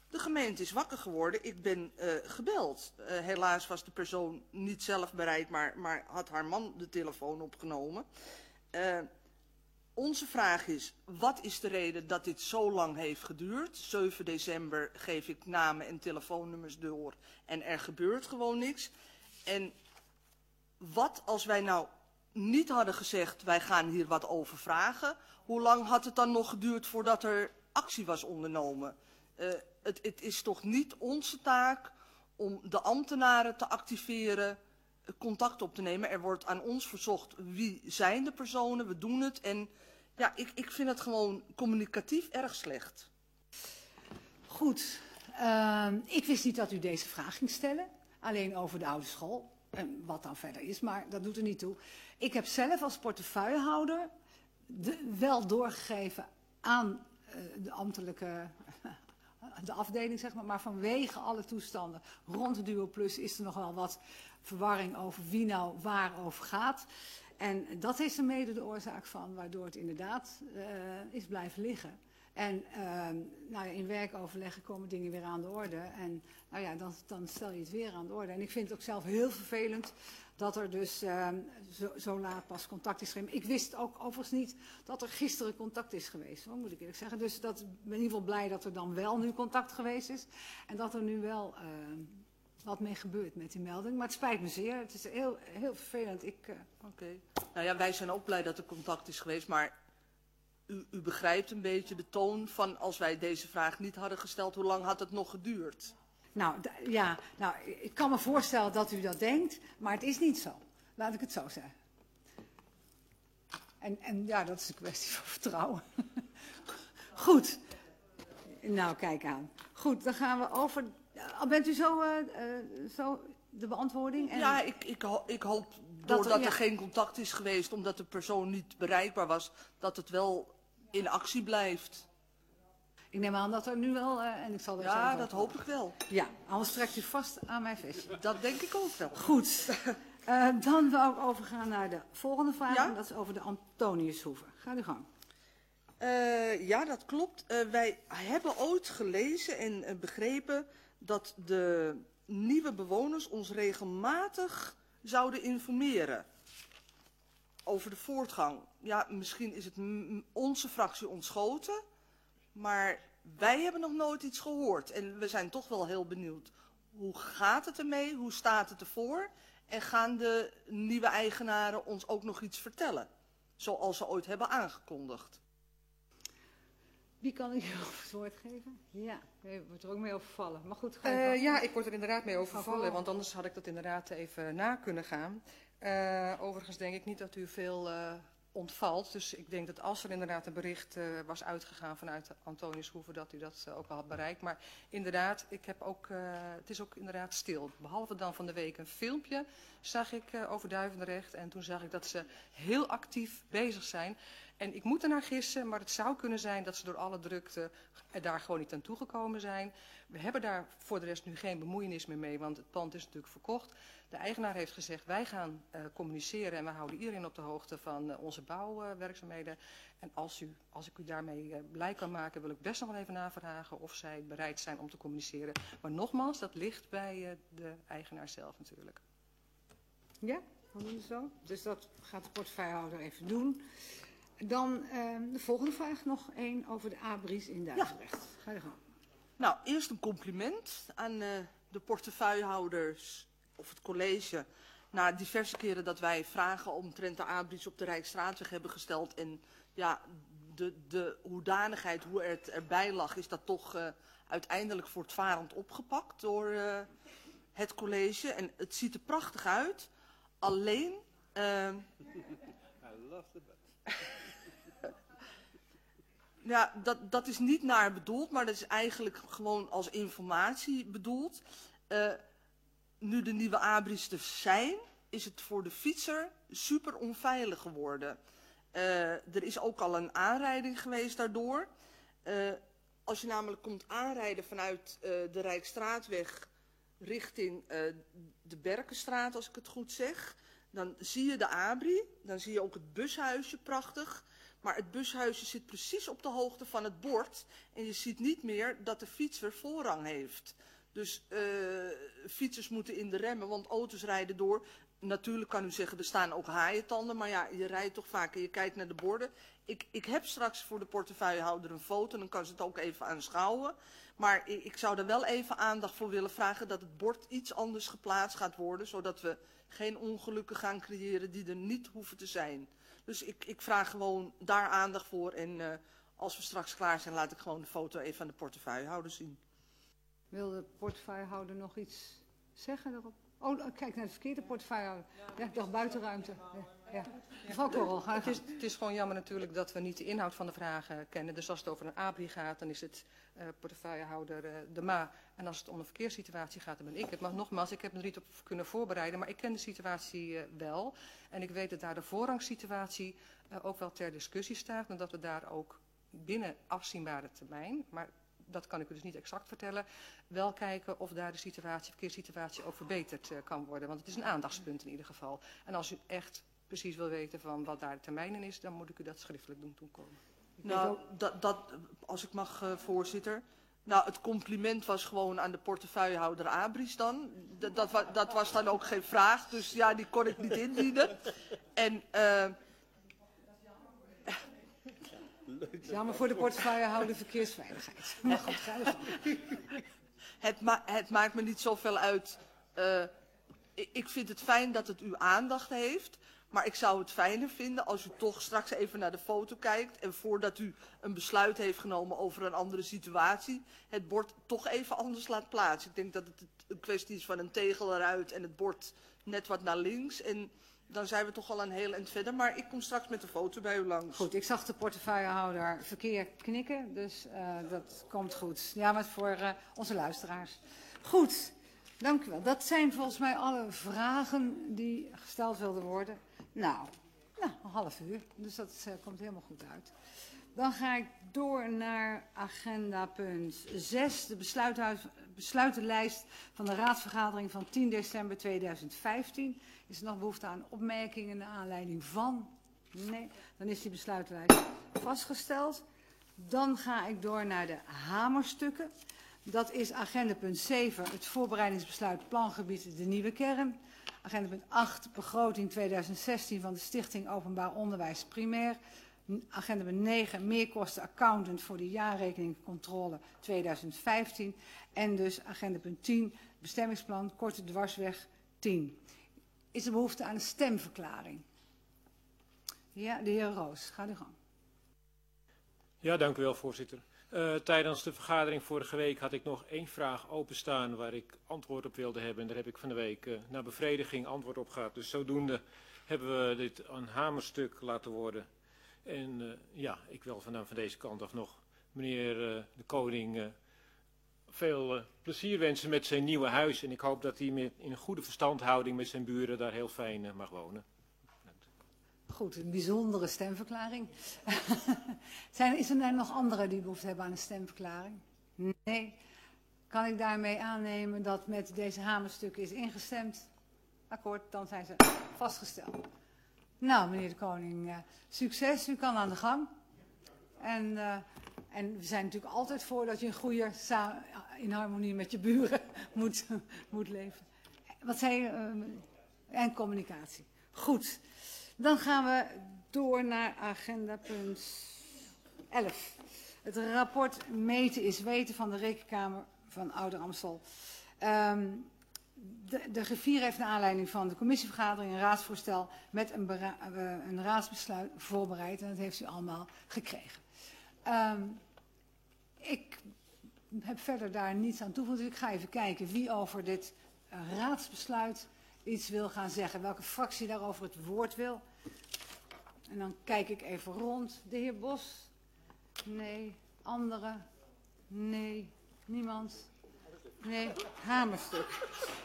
De gemeente is wakker geworden, ik ben uh, gebeld. Uh, helaas was de persoon niet zelf bereid, maar, maar had haar man de telefoon opgenomen. Uh, onze vraag is, wat is de reden dat dit zo lang heeft geduurd? zeven december geef ik namen en telefoonnummers door en er gebeurt gewoon niks. En wat als wij nou niet hadden gezegd, wij gaan hier wat over vragen, hoe lang had het dan nog geduurd voordat er actie was ondernomen? Uh, het, het is toch niet onze taak om de ambtenaren te activeren, contact op te nemen. Er wordt aan ons verzocht wie zijn de personen, we doen het. En ja, ik, ik vind het gewoon communicatief erg slecht. Goed, uh, ik wist niet dat u deze vraag ging stellen. Alleen over de oude school. En wat dan verder is, maar dat doet er niet toe. Ik heb zelf als portefeuillehouder de, wel doorgegeven aan uh, de ambtelijke de afdeling, zeg maar. Maar vanwege alle toestanden rond de Duo Plus is er nog wel wat verwarring over wie nou waar over gaat. En dat is er mede de oorzaak van, waardoor het inderdaad uh, is blijven liggen. En uh, nou ja, in werkoverleggen komen dingen weer aan de orde. En nou ja, dan, dan stel je het weer aan de orde. En ik vind het ook zelf heel vervelend dat er dus uh, zo, zo laat pas contact is geweest. Ik wist ook overigens niet dat er gisteren contact is geweest, hoor, moet ik eerlijk zeggen. Dus dat, ik ben in ieder geval blij dat er dan wel nu contact geweest is. En dat er nu wel uh, wat mee gebeurt met die melding. Maar het spijt me zeer. Het is heel, heel vervelend. Ik, uh... Oké. Okay. Nou ja, wij zijn ook blij dat er contact is geweest, maar U, u begrijpt een beetje de toon van als wij deze vraag niet hadden gesteld, hoe lang had het nog geduurd? Nou, ja, nou, ik kan me voorstellen dat u dat denkt, maar het is niet zo. Laat ik het zo zeggen. En, en ja, dat is een kwestie van vertrouwen. Goed. Nou, kijk aan. Goed, dan gaan we over. Al bent u zo, uh, uh, zo de beantwoording? En ja, ik, ik, ik hoop doordat er, ja. er geen contact is geweest, omdat de persoon niet bereikbaar was, dat het wel in actie blijft. Ik neem aan dat er nu wel, uh, en ik zal er Ja, dat hoop ik wel. Ja, anders trekt u vast aan mijn visje. Dat denk ik ook wel. Goed. Uh, dan wil ik overgaan naar de volgende vraag, ja? en dat is over de Antoniushoeve. Ga uw gang. Uh, ja, dat klopt. Uh, wij hebben ooit gelezen en uh, begrepen dat de nieuwe bewoners ons regelmatig zouden informeren over de voortgang. Ja, misschien is het m onze fractie ontschoten, maar wij hebben nog nooit iets gehoord. En we zijn toch wel heel benieuwd. Hoe gaat het ermee? Hoe staat het ervoor? En gaan de nieuwe eigenaren ons ook nog iets vertellen? Zoals ze ooit hebben aangekondigd. Wie kan ik hierover het woord geven? Ja, je wordt er ook mee overvallen. Maar goed, ga uh, Ja, ik word er inderdaad mee overvallen, want anders had ik dat inderdaad even na kunnen gaan. Uh, overigens denk ik niet dat u veel uh, ontvalt. Dus ik denk dat als er inderdaad een bericht uh, was uitgegaan vanuit de Antoniushoeve, dat u dat uh, ook al had bereikt. Maar inderdaad, ik heb ook, uh, het is ook inderdaad stil. Behalve dan van de week een filmpje zag ik uh, over Duivendrecht. En toen zag ik dat ze heel actief bezig zijn. En ik moet ernaar gissen, maar het zou kunnen zijn dat ze door alle drukte er daar gewoon niet aan toegekomen zijn. We hebben daar voor de rest nu geen bemoeienis meer mee, want het pand is natuurlijk verkocht. De eigenaar heeft gezegd, wij gaan uh, communiceren en we houden iedereen op de hoogte van uh, onze bouwwerkzaamheden. Uh, en als, u, als ik u daarmee uh, blij kan maken, wil ik best nog wel even navragen of zij bereid zijn om te communiceren. Maar nogmaals, dat ligt bij uh, de eigenaar zelf natuurlijk. Ja, dan doen we zo. Dus dat gaat de portefeuillehouder even doen. Dan uh, de volgende vraag, nog één over de abris in Duivendrecht. Ja. Ga je gang. Nou, eerst een compliment aan uh, de portefeuillehouders of het college. Na diverse keren dat wij vragen omtrent de abris op de Rijksstraatweg hebben gesteld. En ja, de, de hoedanigheid, hoe het erbij lag, is dat toch uh, uiteindelijk voortvarend opgepakt door uh, het college. En het ziet er prachtig uit. Alleen... Uh, I love the butt. Ja, dat, dat is niet naar bedoeld, maar dat is eigenlijk gewoon als informatie bedoeld. Uh, nu de nieuwe abris er zijn, is het voor de fietser super onveilig geworden. Uh, er is ook al een aanrijding geweest daardoor. Uh, als je namelijk komt aanrijden vanuit uh, de Rijksstraatweg richting uh, de Berkenstraat, als ik het goed zeg, dan zie je de abri, dan zie je ook het bushuisje prachtig. Maar het bushuisje zit precies op de hoogte van het bord. En je ziet niet meer dat de fietser voorrang heeft. Dus uh, fietsers moeten in de remmen, want auto's rijden door. Natuurlijk kan u zeggen, er staan ook haaientanden, maar ja, je rijdt toch vaak en je kijkt naar de borden. Ik, ik heb straks voor de portefeuillehouder een foto, dan kan ze het ook even aanschouwen. Maar ik, ik zou er wel even aandacht voor willen vragen dat het bord iets anders geplaatst gaat worden, zodat we geen ongelukken gaan creëren die er niet hoeven te zijn. Dus ik, ik vraag gewoon daar aandacht voor en uh, als we straks klaar zijn, laat ik gewoon de foto even aan de portefeuillehouder zien. Wil de portefeuillehouder nog iets zeggen daarop? Oh, kijk naar de verkeerde portefeuillehouder. Ja, ik dacht buitenruimte. Ja, ja. Mevrouw Korrel, ga het is, het is gewoon jammer natuurlijk dat we niet de inhoud van de vragen kennen. Dus als het over een abri gaat, dan is het uh, portefeuillehouder uh, de Ma. En als het om een verkeerssituatie gaat, dan ben ik het. Maar nogmaals, ik heb me er niet op kunnen voorbereiden, maar ik ken de situatie uh, wel. En ik weet dat daar de voorrangssituatie uh, ook wel ter discussie staat. En dat we daar ook binnen afzienbare termijn, maar dat kan ik u dus niet exact vertellen, wel kijken of daar de situatie, verkeerssituatie ook verbeterd uh, kan worden. Want het is een aandachtspunt in ieder geval. En als u echt precies wil weten van wat daar de termijn in is, dan moet ik u dat schriftelijk doen toekomen. Nou, dat, dat, als ik mag, uh, voorzitter. Nou, het compliment was gewoon aan de portefeuillehouder Abris dan. Dat, dat, dat was dan ook geen vraag, dus ja, die kon ik niet indienen. En uh, jammer voor de portefeuillehouder verkeersveiligheid. Maar goed, ga ervan. het, ma het maakt me niet zoveel uit. Uh, ik, ik vind het fijn dat het uw aandacht heeft. Maar ik zou het fijner vinden als u toch straks even naar de foto kijkt. En voordat u een besluit heeft genomen over een andere situatie, het bord toch even anders laat plaatsen. Ik denk dat het een kwestie is van een tegel eruit en het bord net wat naar links. En dan zijn we toch al een heel eind verder. Maar ik kom straks met de foto bij u langs. Goed, ik zag de portefeuillehouder verkeer knikken, dus uh, dat komt goed. Ja, maar voor uh, onze luisteraars. Goed, dank u wel. Dat zijn volgens mij alle vragen die gesteld wilden worden. Nou, nou een half uur, dus dat uh, komt helemaal goed uit. Dan ga ik door naar agenda punt zes, de besluitenlijst van de raadsvergadering van tien december tweeduizend vijftien. Is er nog behoefte aan opmerkingen naar aanleiding van? Nee, dan is die besluitenlijst vastgesteld. Dan ga ik door naar de hamerstukken. Dat is agenda punt zeven, het voorbereidingsbesluit plangebied de nieuwe kern. Agenda punt acht, begroting tweeduizend zestien van de Stichting Openbaar Onderwijs Primair. Agenda punt negen, meerkosten accountant voor de jaarrekening controle tweeduizend vijftien. En dus agenda punt tien, bestemmingsplan Korte Dwarsweg tien. Is er behoefte aan een stemverklaring? Ja, de heer Roos, ga uw gang. Ja, dank u wel, voorzitter. Uh, tijdens de vergadering vorige week had ik nog één vraag openstaan waar ik antwoord op wilde hebben. En daar heb ik van de week uh, naar bevrediging antwoord op gehad. Dus zodoende hebben we dit een hamerstuk laten worden. En uh, ja, ik wil vanaf van deze kant af nog meneer uh, de Koning uh, veel uh, plezier wensen met zijn nieuwe huis. En ik hoop dat hij met, in een goede verstandhouding met zijn buren daar heel fijn uh, mag wonen. Goed, een bijzondere stemverklaring. Zijn, is er nou nog anderen die behoefte hebben aan een stemverklaring? Nee. Kan ik daarmee aannemen dat met deze hamerstukken is ingestemd? Akkoord, dan zijn ze vastgesteld. Nou, meneer de Koning, uh, succes. U kan aan de gang. En, uh, en we zijn natuurlijk altijd voor dat je een goede, in harmonie met je buren moet, moet leven. Wat zei je? Uh, en communicatie. Goed. Dan gaan we door naar agenda punt elf. Het rapport Meten is Weten van de Rekenkamer van Ouder Amstel. Um, de, de griffier heeft naar aanleiding van de commissievergadering een raadsvoorstel met een, bera- een raadsbesluit voorbereid. En dat heeft u allemaal gekregen. Um, ik heb verder daar niets aan toegevoegd. Dus ik ga even kijken wie over dit raadsbesluit iets wil gaan zeggen. Welke fractie daarover het woord wil. En dan kijk ik even rond. De heer Bos? Nee. Anderen? Nee. Niemand? Nee. Hamerstuk.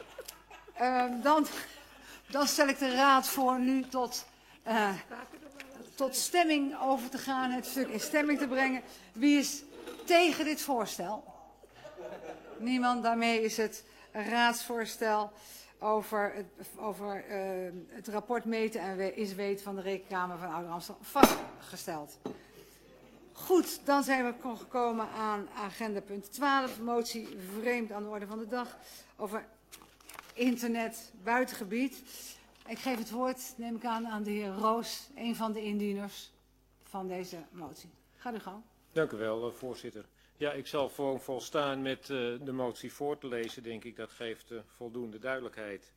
Uh, dan, dan stel ik de raad voor nu tot, uh, tot stemming over te gaan. Het stuk in stemming te brengen. Wie is tegen dit voorstel? Niemand. Daarmee is het raadsvoorstel over het, over, uh, het rapport meten en we, is weet van de Rekenkamer van Ouder Amstel vastgesteld. Goed, dan zijn we gekomen aan agenda punt twaalf, motie vreemd aan de orde van de dag over internet buitengebied. Ik geef het woord, neem ik aan, aan de heer Roos, een van de indieners van deze motie. Ga u gang. Dank u wel, voorzitter. Ja, ik zal gewoon volstaan met uh, de motie voor te lezen, denk ik. Dat geeft uh, voldoende duidelijkheid.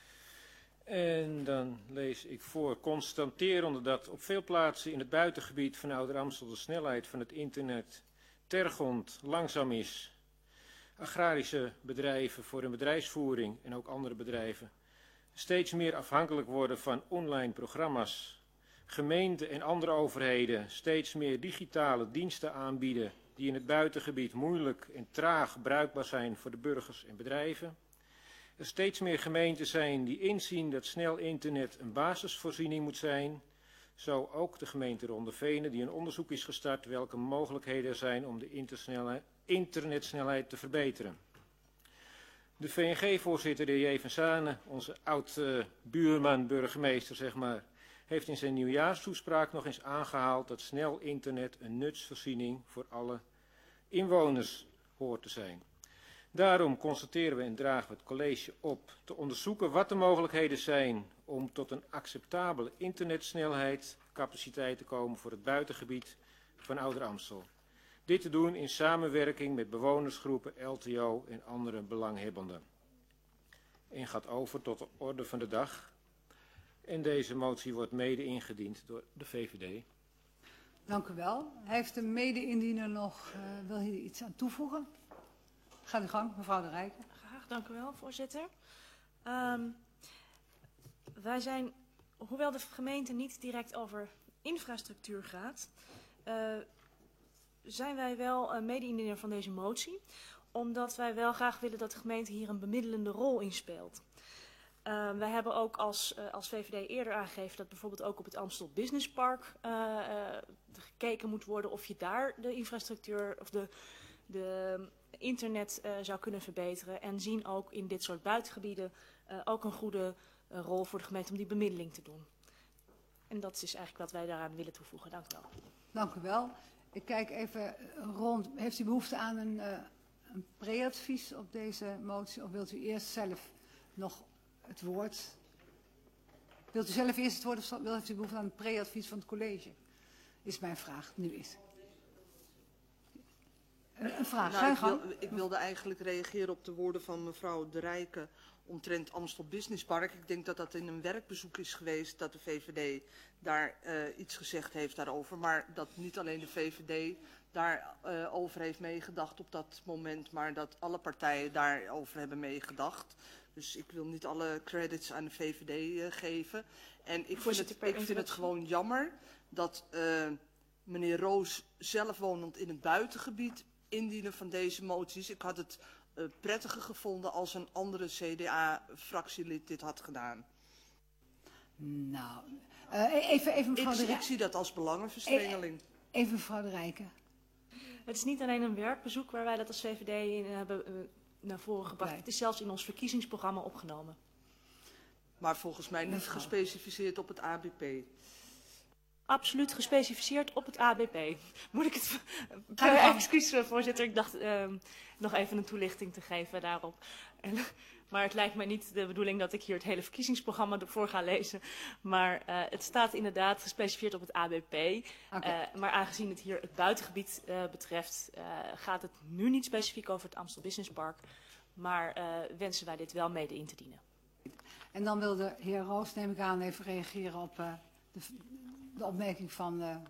En dan lees ik voor, constaterende dat op veel plaatsen in het buitengebied van Ouder Amstel de snelheid van het internet tergend langzaam is. Agrarische bedrijven voor hun bedrijfsvoering en ook andere bedrijven steeds meer afhankelijk worden van online programma's. Gemeenten en andere overheden steeds meer digitale diensten aanbieden die in het buitengebied moeilijk en traag bruikbaar zijn voor de burgers en bedrijven. Er steeds meer gemeenten zijn die inzien dat snel internet een basisvoorziening moet zijn. Zo ook de gemeente Rondevenen die een onderzoek is gestart welke mogelijkheden er zijn om de internetsnelheid te verbeteren. De V N G-voorzitter, de heer J. van Zanen, onze oud-buurman, burgemeester, zeg maar, heeft in zijn nieuwjaarstoespraak nog eens aangehaald dat snel internet een nutsvoorziening voor alle inwoners hoort te zijn. Daarom constateren we en dragen we het college op te onderzoeken wat de mogelijkheden zijn om tot een acceptabele internetsnelheid capaciteit te komen voor het buitengebied van Ouder Amstel. Dit te doen in samenwerking met bewonersgroepen, L T O en andere belanghebbenden. En gaat over tot de orde van de dag. En deze motie wordt mede ingediend door de V V D. Dank u wel. Heeft de mede-indiener nog, uh, wil hier iets aan toevoegen? Ga uw gang, mevrouw De Rijken. Graag, dank u wel, voorzitter. Um, wij zijn, hoewel de gemeente niet direct over infrastructuur gaat, uh, zijn wij wel uh, mede-indiener van deze motie, omdat wij wel graag willen dat de gemeente hier een bemiddelende rol in speelt. Uh, wij hebben ook als, uh, als V V D eerder aangegeven dat bijvoorbeeld ook op het Amstel Business Park uh, uh, gekeken moet worden of je daar de infrastructuur of de, de internet uh, zou kunnen verbeteren. En zien ook in dit soort buitengebieden uh, ook een goede uh, rol voor de gemeente om die bemiddeling te doen. En dat is eigenlijk wat wij daaraan willen toevoegen. Dank u wel. Dank u wel. Ik kijk even rond. Heeft u behoefte aan een, uh, een pre-advies op deze motie of wilt u eerst zelf nog het woord? Wilt u zelf eerst het woord of heeft u behoefte aan een pre-advies van het college? Is mijn vraag nu is. Een vraag. Nou, ik, wil, ik wilde eigenlijk reageren op de woorden van mevrouw De Rijken omtrent Amstel Business Park. Ik denk dat dat in een werkbezoek is geweest dat de V V D daar uh, iets gezegd heeft daarover. Maar dat niet alleen de V V D daarover uh, heeft meegedacht op dat moment, maar dat alle partijen daarover hebben meegedacht. Dus ik wil niet alle credits aan de V V D uh, geven. En ik vind, het, ik vind het gewoon jammer dat uh, meneer Roos, zelf wonend in het buitengebied, indienen van deze moties. Ik had het uh, prettiger gevonden als een andere C D A-fractielid dit had gedaan. Nou, uh, even, even mevrouw ik, de Rij... ik zie dat als belangenverstrengeling. Even mevrouw De Rijken. Het is niet alleen een werkbezoek waar wij dat als V V D in hebben uh, naar voren gebracht. Nee. Het is zelfs in ons verkiezingsprogramma opgenomen. Maar volgens mij niet mevrouw. gespecificeerd op het A B P. Absoluut gespecificeerd op het A B P. Moet ik het... Uh, excuus, voorzitter. Ik dacht uh, nog even een toelichting te geven daarop. En, maar het lijkt mij niet de bedoeling dat ik hier het hele verkiezingsprogramma ervoor ga lezen. Maar uh, het staat inderdaad gespecificeerd op het A B P. Okay. Uh, maar aangezien het hier het buitengebied uh, betreft, uh, gaat het nu niet specifiek over het Amstel Business Park. Maar uh, wensen wij dit wel mede in te dienen. En dan wil de heer Roos, neem ik aan, even reageren op uh, de... De opmerking van... Uh...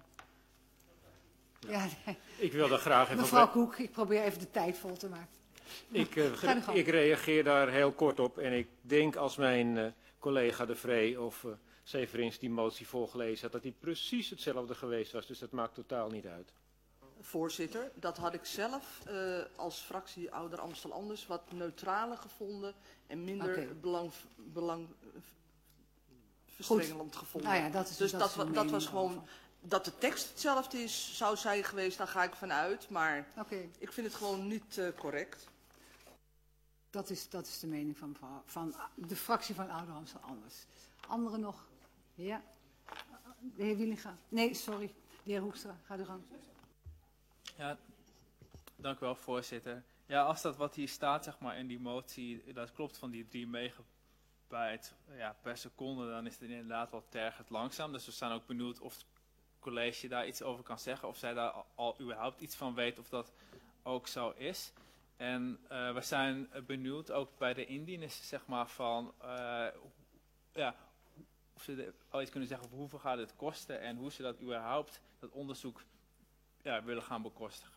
Ja, nee. Ik wil daar graag even... Mevrouw Koek, ik probeer even de tijd vol te maken. Ik, uh, ik reageer daar heel kort op. En ik denk als mijn uh, collega De Vree of uh, Severins die motie voorgelezen had, dat die precies hetzelfde geweest was. Dus dat maakt totaal niet uit. Voorzitter, dat had ik zelf uh, als fractie Ouder Amstel Anders wat neutraler gevonden en minder okay. belang... belang verstrengelend gevonden. Nou ja, dat is, dus dat, dat, is dat, dat was gewoon over. Dat de tekst hetzelfde is, zou zijn geweest, daar ga ik vanuit. Maar okay. ik vind het gewoon niet uh, correct. Dat is, dat is de mening van, van de fractie van Ouder Amstel anders. Anderen nog? Ja. De heer Wielinga. Nee, sorry. De heer Hoekstra, ga u gang. Ja, dank u wel, voorzitter. Ja, als dat wat hier staat, zeg maar, in die motie, dat klopt van die drie megabyte ja, per seconde, dan is het inderdaad wel tergend langzaam. Dus we zijn ook benieuwd of het college daar iets over kan zeggen, of zij daar al, al überhaupt iets van weet, of dat ook zo is. En uh, we zijn benieuwd ook bij de indieners, zeg maar, van, uh, ja, of ze al iets kunnen zeggen over hoeveel gaat het kosten en hoe ze dat überhaupt, dat onderzoek, ja, willen gaan bekostigen.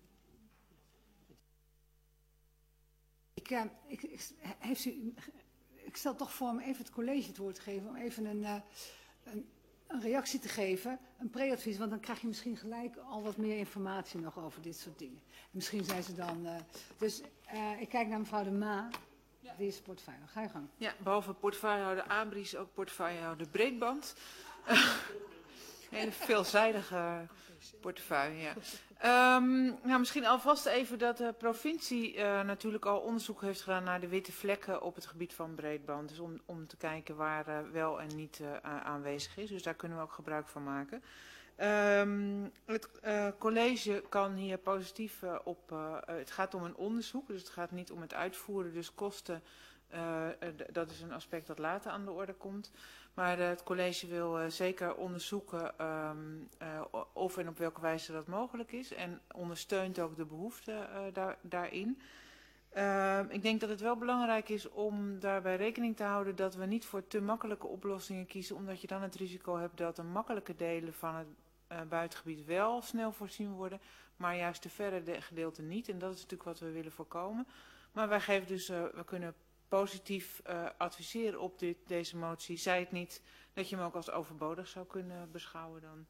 Ik, uh, ik, ik, heeft u, ik stel toch voor om even het college het woord te geven, om even een, uh, een, een reactie te geven, een pre-advies, want dan krijg je misschien gelijk al wat meer informatie nog over dit soort dingen. En misschien zijn ze dan... Uh, dus uh, ik kijk naar mevrouw De Maa, ja. Die is portefeuillehouder. Ga je gang. Ja, behalve portefeuillehouder Abries ook portefeuillehouder Breedband. Een veelzijdige portefeuille, ja. Um, nou, misschien alvast even dat de provincie uh, natuurlijk al onderzoek heeft gedaan naar de witte vlekken op het gebied van breedband. Dus om, om te kijken waar uh, wel en niet uh, aanwezig is. Dus daar kunnen we ook gebruik van maken. Um, het uh, college kan hier positief uh, op, uh, het gaat om een onderzoek, dus het gaat niet om het uitvoeren, dus kosten, uh, dat is een aspect dat later aan de orde komt. Maar uh, het college wil uh, zeker onderzoeken um, uh, of en op welke wijze dat mogelijk is en ondersteunt ook de behoefte uh, daar, daarin. Uh, ik denk dat het wel belangrijk is om daarbij rekening te houden dat we niet voor te makkelijke oplossingen kiezen, omdat je dan het risico hebt dat de makkelijke delen van het uh, buitengebied wel snel voorzien worden, maar juist de verre gedeelten niet. En dat is natuurlijk wat we willen voorkomen. Maar wij geven dus, uh, we kunnen positief uh, adviseren op dit, deze motie. Zij het niet dat je hem ook als overbodig zou kunnen beschouwen dan.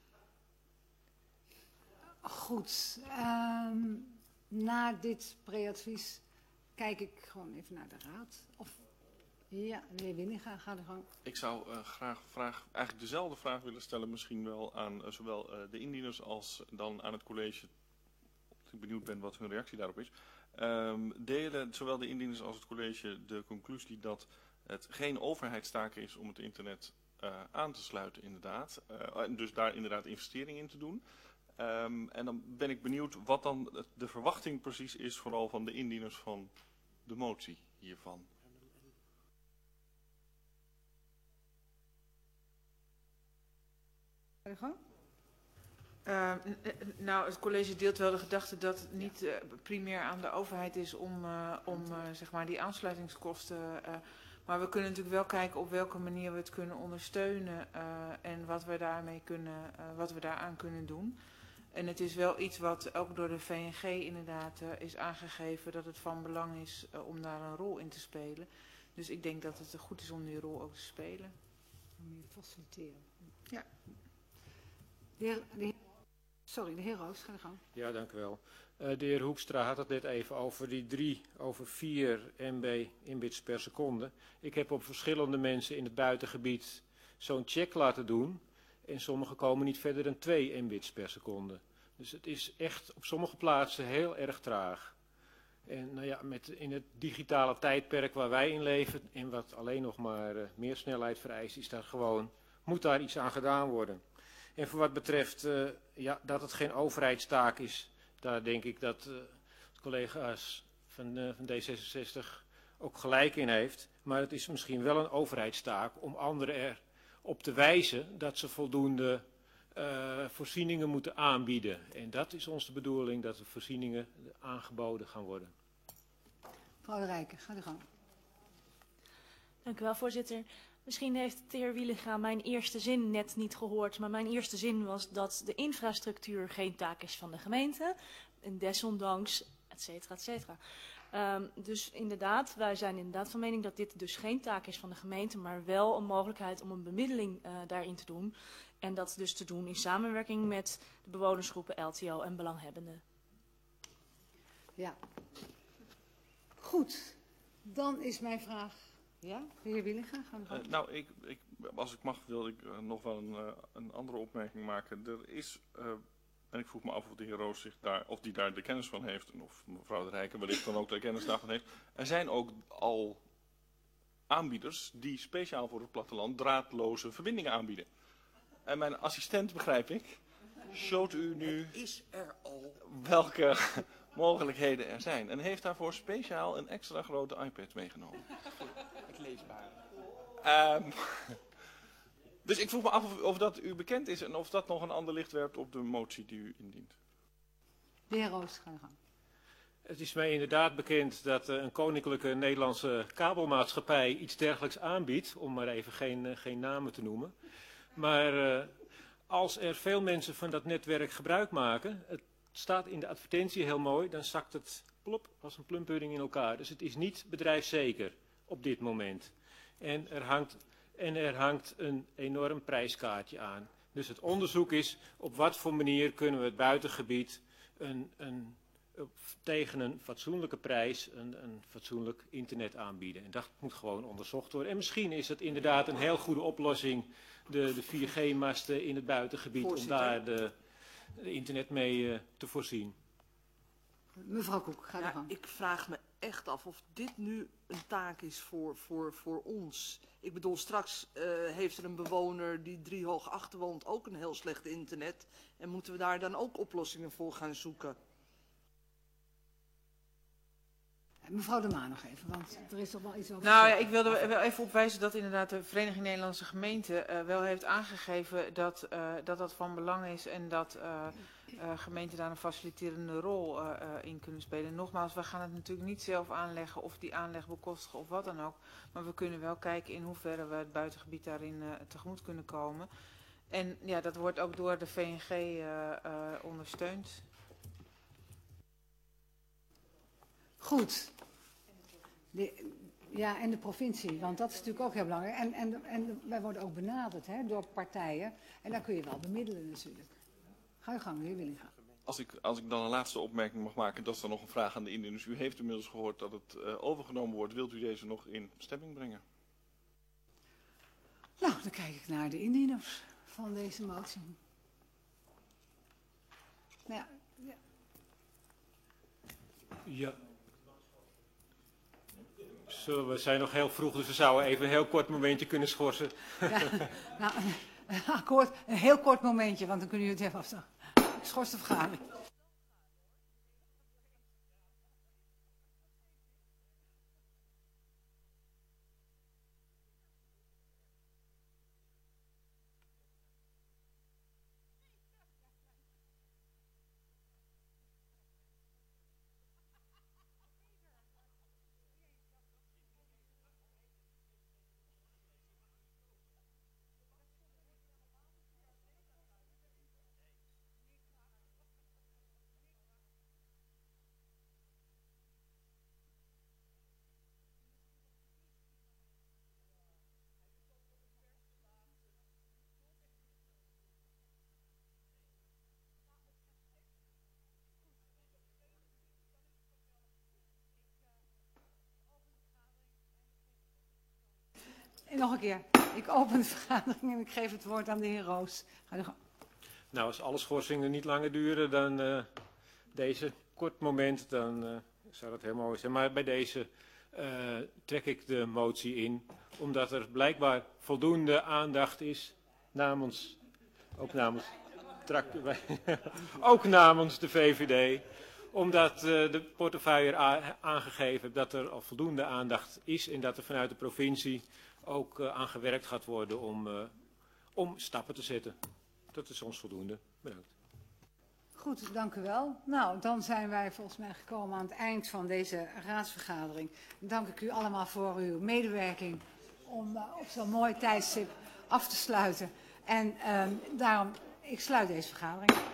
Goed. Um, na dit pre-advies kijk ik gewoon even naar de raad. Of, ja, de heer Winninga, ga er gang. Ik zou uh, graag vraag, eigenlijk dezelfde vraag willen stellen, misschien wel aan uh, zowel uh, de indieners als dan aan het college. Ik benieuwd ben wat hun reactie daarop is. Um, delen zowel de indieners als het college de conclusie dat het geen overheidstaak is om het internet uh, aan te sluiten inderdaad. Uh, en dus daar inderdaad investeringen in te doen. Um, en dan ben ik benieuwd wat dan de verwachting precies is, vooral van de indieners van de motie hiervan. Uh, nou, het college deelt wel de gedachte dat het niet uh, primair aan de overheid is om, uh, om uh, zeg maar die aansluitingskosten. Uh, maar we kunnen natuurlijk wel kijken op welke manier we het kunnen ondersteunen uh, en wat we daarmee kunnen, uh, wat we daaraan kunnen doen. En het is wel iets wat ook door de V N G inderdaad uh, is aangegeven dat het van belang is uh, om daar een rol in te spelen. Dus ik denk dat het goed is om die rol ook te spelen. Om je faciliteren. Ja. De heer, de heer, sorry, de heer Roos, ga je gang. Ja, dank u wel. Uh, de heer Hoekstra had het net even over die drie, over vier M B inbits per seconde. Ik heb op verschillende mensen in het buitengebied zo'n check laten doen. En sommige komen niet verder dan twee mbits per seconde. Dus het is echt op sommige plaatsen heel erg traag. En nou ja, met in het digitale tijdperk waar wij in leven en wat alleen nog maar uh, meer snelheid vereist, is daar gewoon, moet daar iets aan gedaan worden. En voor wat betreft uh, ja, dat het geen overheidstaak is, daar denk ik dat uh, collega's van, uh, van D zesenzestig ook gelijk in heeft. Maar het is misschien wel een overheidstaak om anderen er op te wijzen dat ze voldoende uh, voorzieningen moeten aanbieden. En dat is ons de bedoeling, dat de voorzieningen aangeboden gaan worden. Mevrouw de Rijken, ga de gang. Dank u wel, voorzitter. Misschien heeft de heer Wielinga mijn eerste zin net niet gehoord, maar mijn eerste zin was dat de infrastructuur geen taak is van de gemeente. En desondanks, et cetera, et cetera. Um, dus inderdaad, wij zijn inderdaad van mening dat dit dus geen taak is van de gemeente, maar wel een mogelijkheid om een bemiddeling uh, daarin te doen. En dat dus te doen in samenwerking met de bewonersgroepen L T O en belanghebbenden. Ja. Goed. Dan is mijn vraag... Ja, de heer Wielinga, gaan we gaan. Uh, nou, ik, ik, als ik mag wil ik uh, nog wel een, uh, een andere opmerking maken. Er is uh, En ik vroeg me af of de heer Roos zich daar, of die daar de kennis van heeft, en of mevrouw de Rijken wellicht dan ook de kennis daarvan heeft. Er zijn ook al aanbieders die speciaal voor het platteland draadloze verbindingen aanbieden. En mijn assistent, begrijp ik, showt u nu Is er al. welke mogelijkheden er zijn. En heeft daarvoor speciaal een extra grote iPad meegenomen. Het leesbaar. Um, dus ik vroeg me af of, of dat u bekend is en of dat nog een ander licht werpt op de motie die u indient. De heer Roos, ga je gang. Het is mij inderdaad bekend dat uh, een koninklijke Nederlandse kabelmaatschappij iets dergelijks aanbiedt, om maar even geen, uh, geen namen te noemen. Maar uh, als er veel mensen van dat netwerk gebruik maken, het staat in de advertentie heel mooi, dan zakt het plop als een plumpudding in elkaar. Dus het is niet bedrijfszeker op dit moment. En er hangt, en er hangt een enorm prijskaartje aan. Dus het onderzoek is op wat voor manier kunnen we het buitengebied een, een, tegen een fatsoenlijke prijs een, een fatsoenlijk internet aanbieden. En dat moet gewoon onderzocht worden. En misschien is het inderdaad een heel goede oplossing, de, de vier G-masten in het buitengebied, Voorzitter. om daar de, de internet mee uh, te voorzien. Mevrouw Koek, ga je ja, gang. Ik vraag me echt af of dit nu een taak is voor, voor, voor ons. Ik bedoel, straks uh, heeft er een bewoner die driehoog achter woont ook een heel slecht internet. En moeten we daar dan ook oplossingen voor gaan zoeken? Mevrouw de Maan nog even, want er is toch wel iets over... Nou ja, ik wilde wel even opwijzen dat inderdaad de Vereniging Nederlandse Gemeenten uh, wel heeft aangegeven dat, uh, dat dat van belang is en dat uh, uh, gemeenten daar een faciliterende rol uh, uh, in kunnen spelen. Nogmaals, we gaan het natuurlijk niet zelf aanleggen of die aanleg bekostigen of wat dan ook. Maar we kunnen wel kijken in hoeverre we het buitengebied daarin uh, tegemoet kunnen komen. En ja, dat wordt ook door de V N G uh, uh, ondersteund. Goed. De, ja, en de provincie, want dat is natuurlijk ook heel belangrijk. En, en, en wij worden ook benaderd hè, door partijen. En daar kun je wel bemiddelen natuurlijk. Ga je gang, de heer Willinga. Als ik, als ik dan een laatste opmerking mag maken, dat is dan nog een vraag aan de indieners. U heeft inmiddels gehoord dat het uh, overgenomen wordt. Wilt u deze nog in stemming brengen? Nou, dan kijk ik naar de indieners van deze motie. Nou ja. ja. Ja. Zo, we zijn nog heel vroeg, dus we zouden even een heel kort momentje kunnen schorsen. Ja, nou, een, akkoord, een heel kort momentje, want dan kunnen jullie het even afstaan. Ik schors de vergadering. En nog een keer. Ik open de vergadering en ik geef het woord aan de heer Roos. Ga je gang. Nou, als alle schorsingen niet langer duren dan uh, deze kort moment, dan uh, zou dat heel mooi zijn. Maar bij deze uh, trek ik de motie in, omdat er blijkbaar voldoende aandacht is namens, ook namens, ook namens de V V D, omdat uh, de portefeuille aangegeven heeft dat er al voldoende aandacht is en dat er vanuit de provincie ook uh, aan gewerkt gaat worden om, uh, om stappen te zetten. Dat is ons voldoende. Bedankt. Goed, dank u wel. Nou, dan zijn wij volgens mij gekomen aan het eind van deze raadsvergadering. Dan dank ik u allemaal voor uw medewerking om uh, op zo'n mooi tijdstip af te sluiten. En uh, daarom, ik sluit deze vergadering.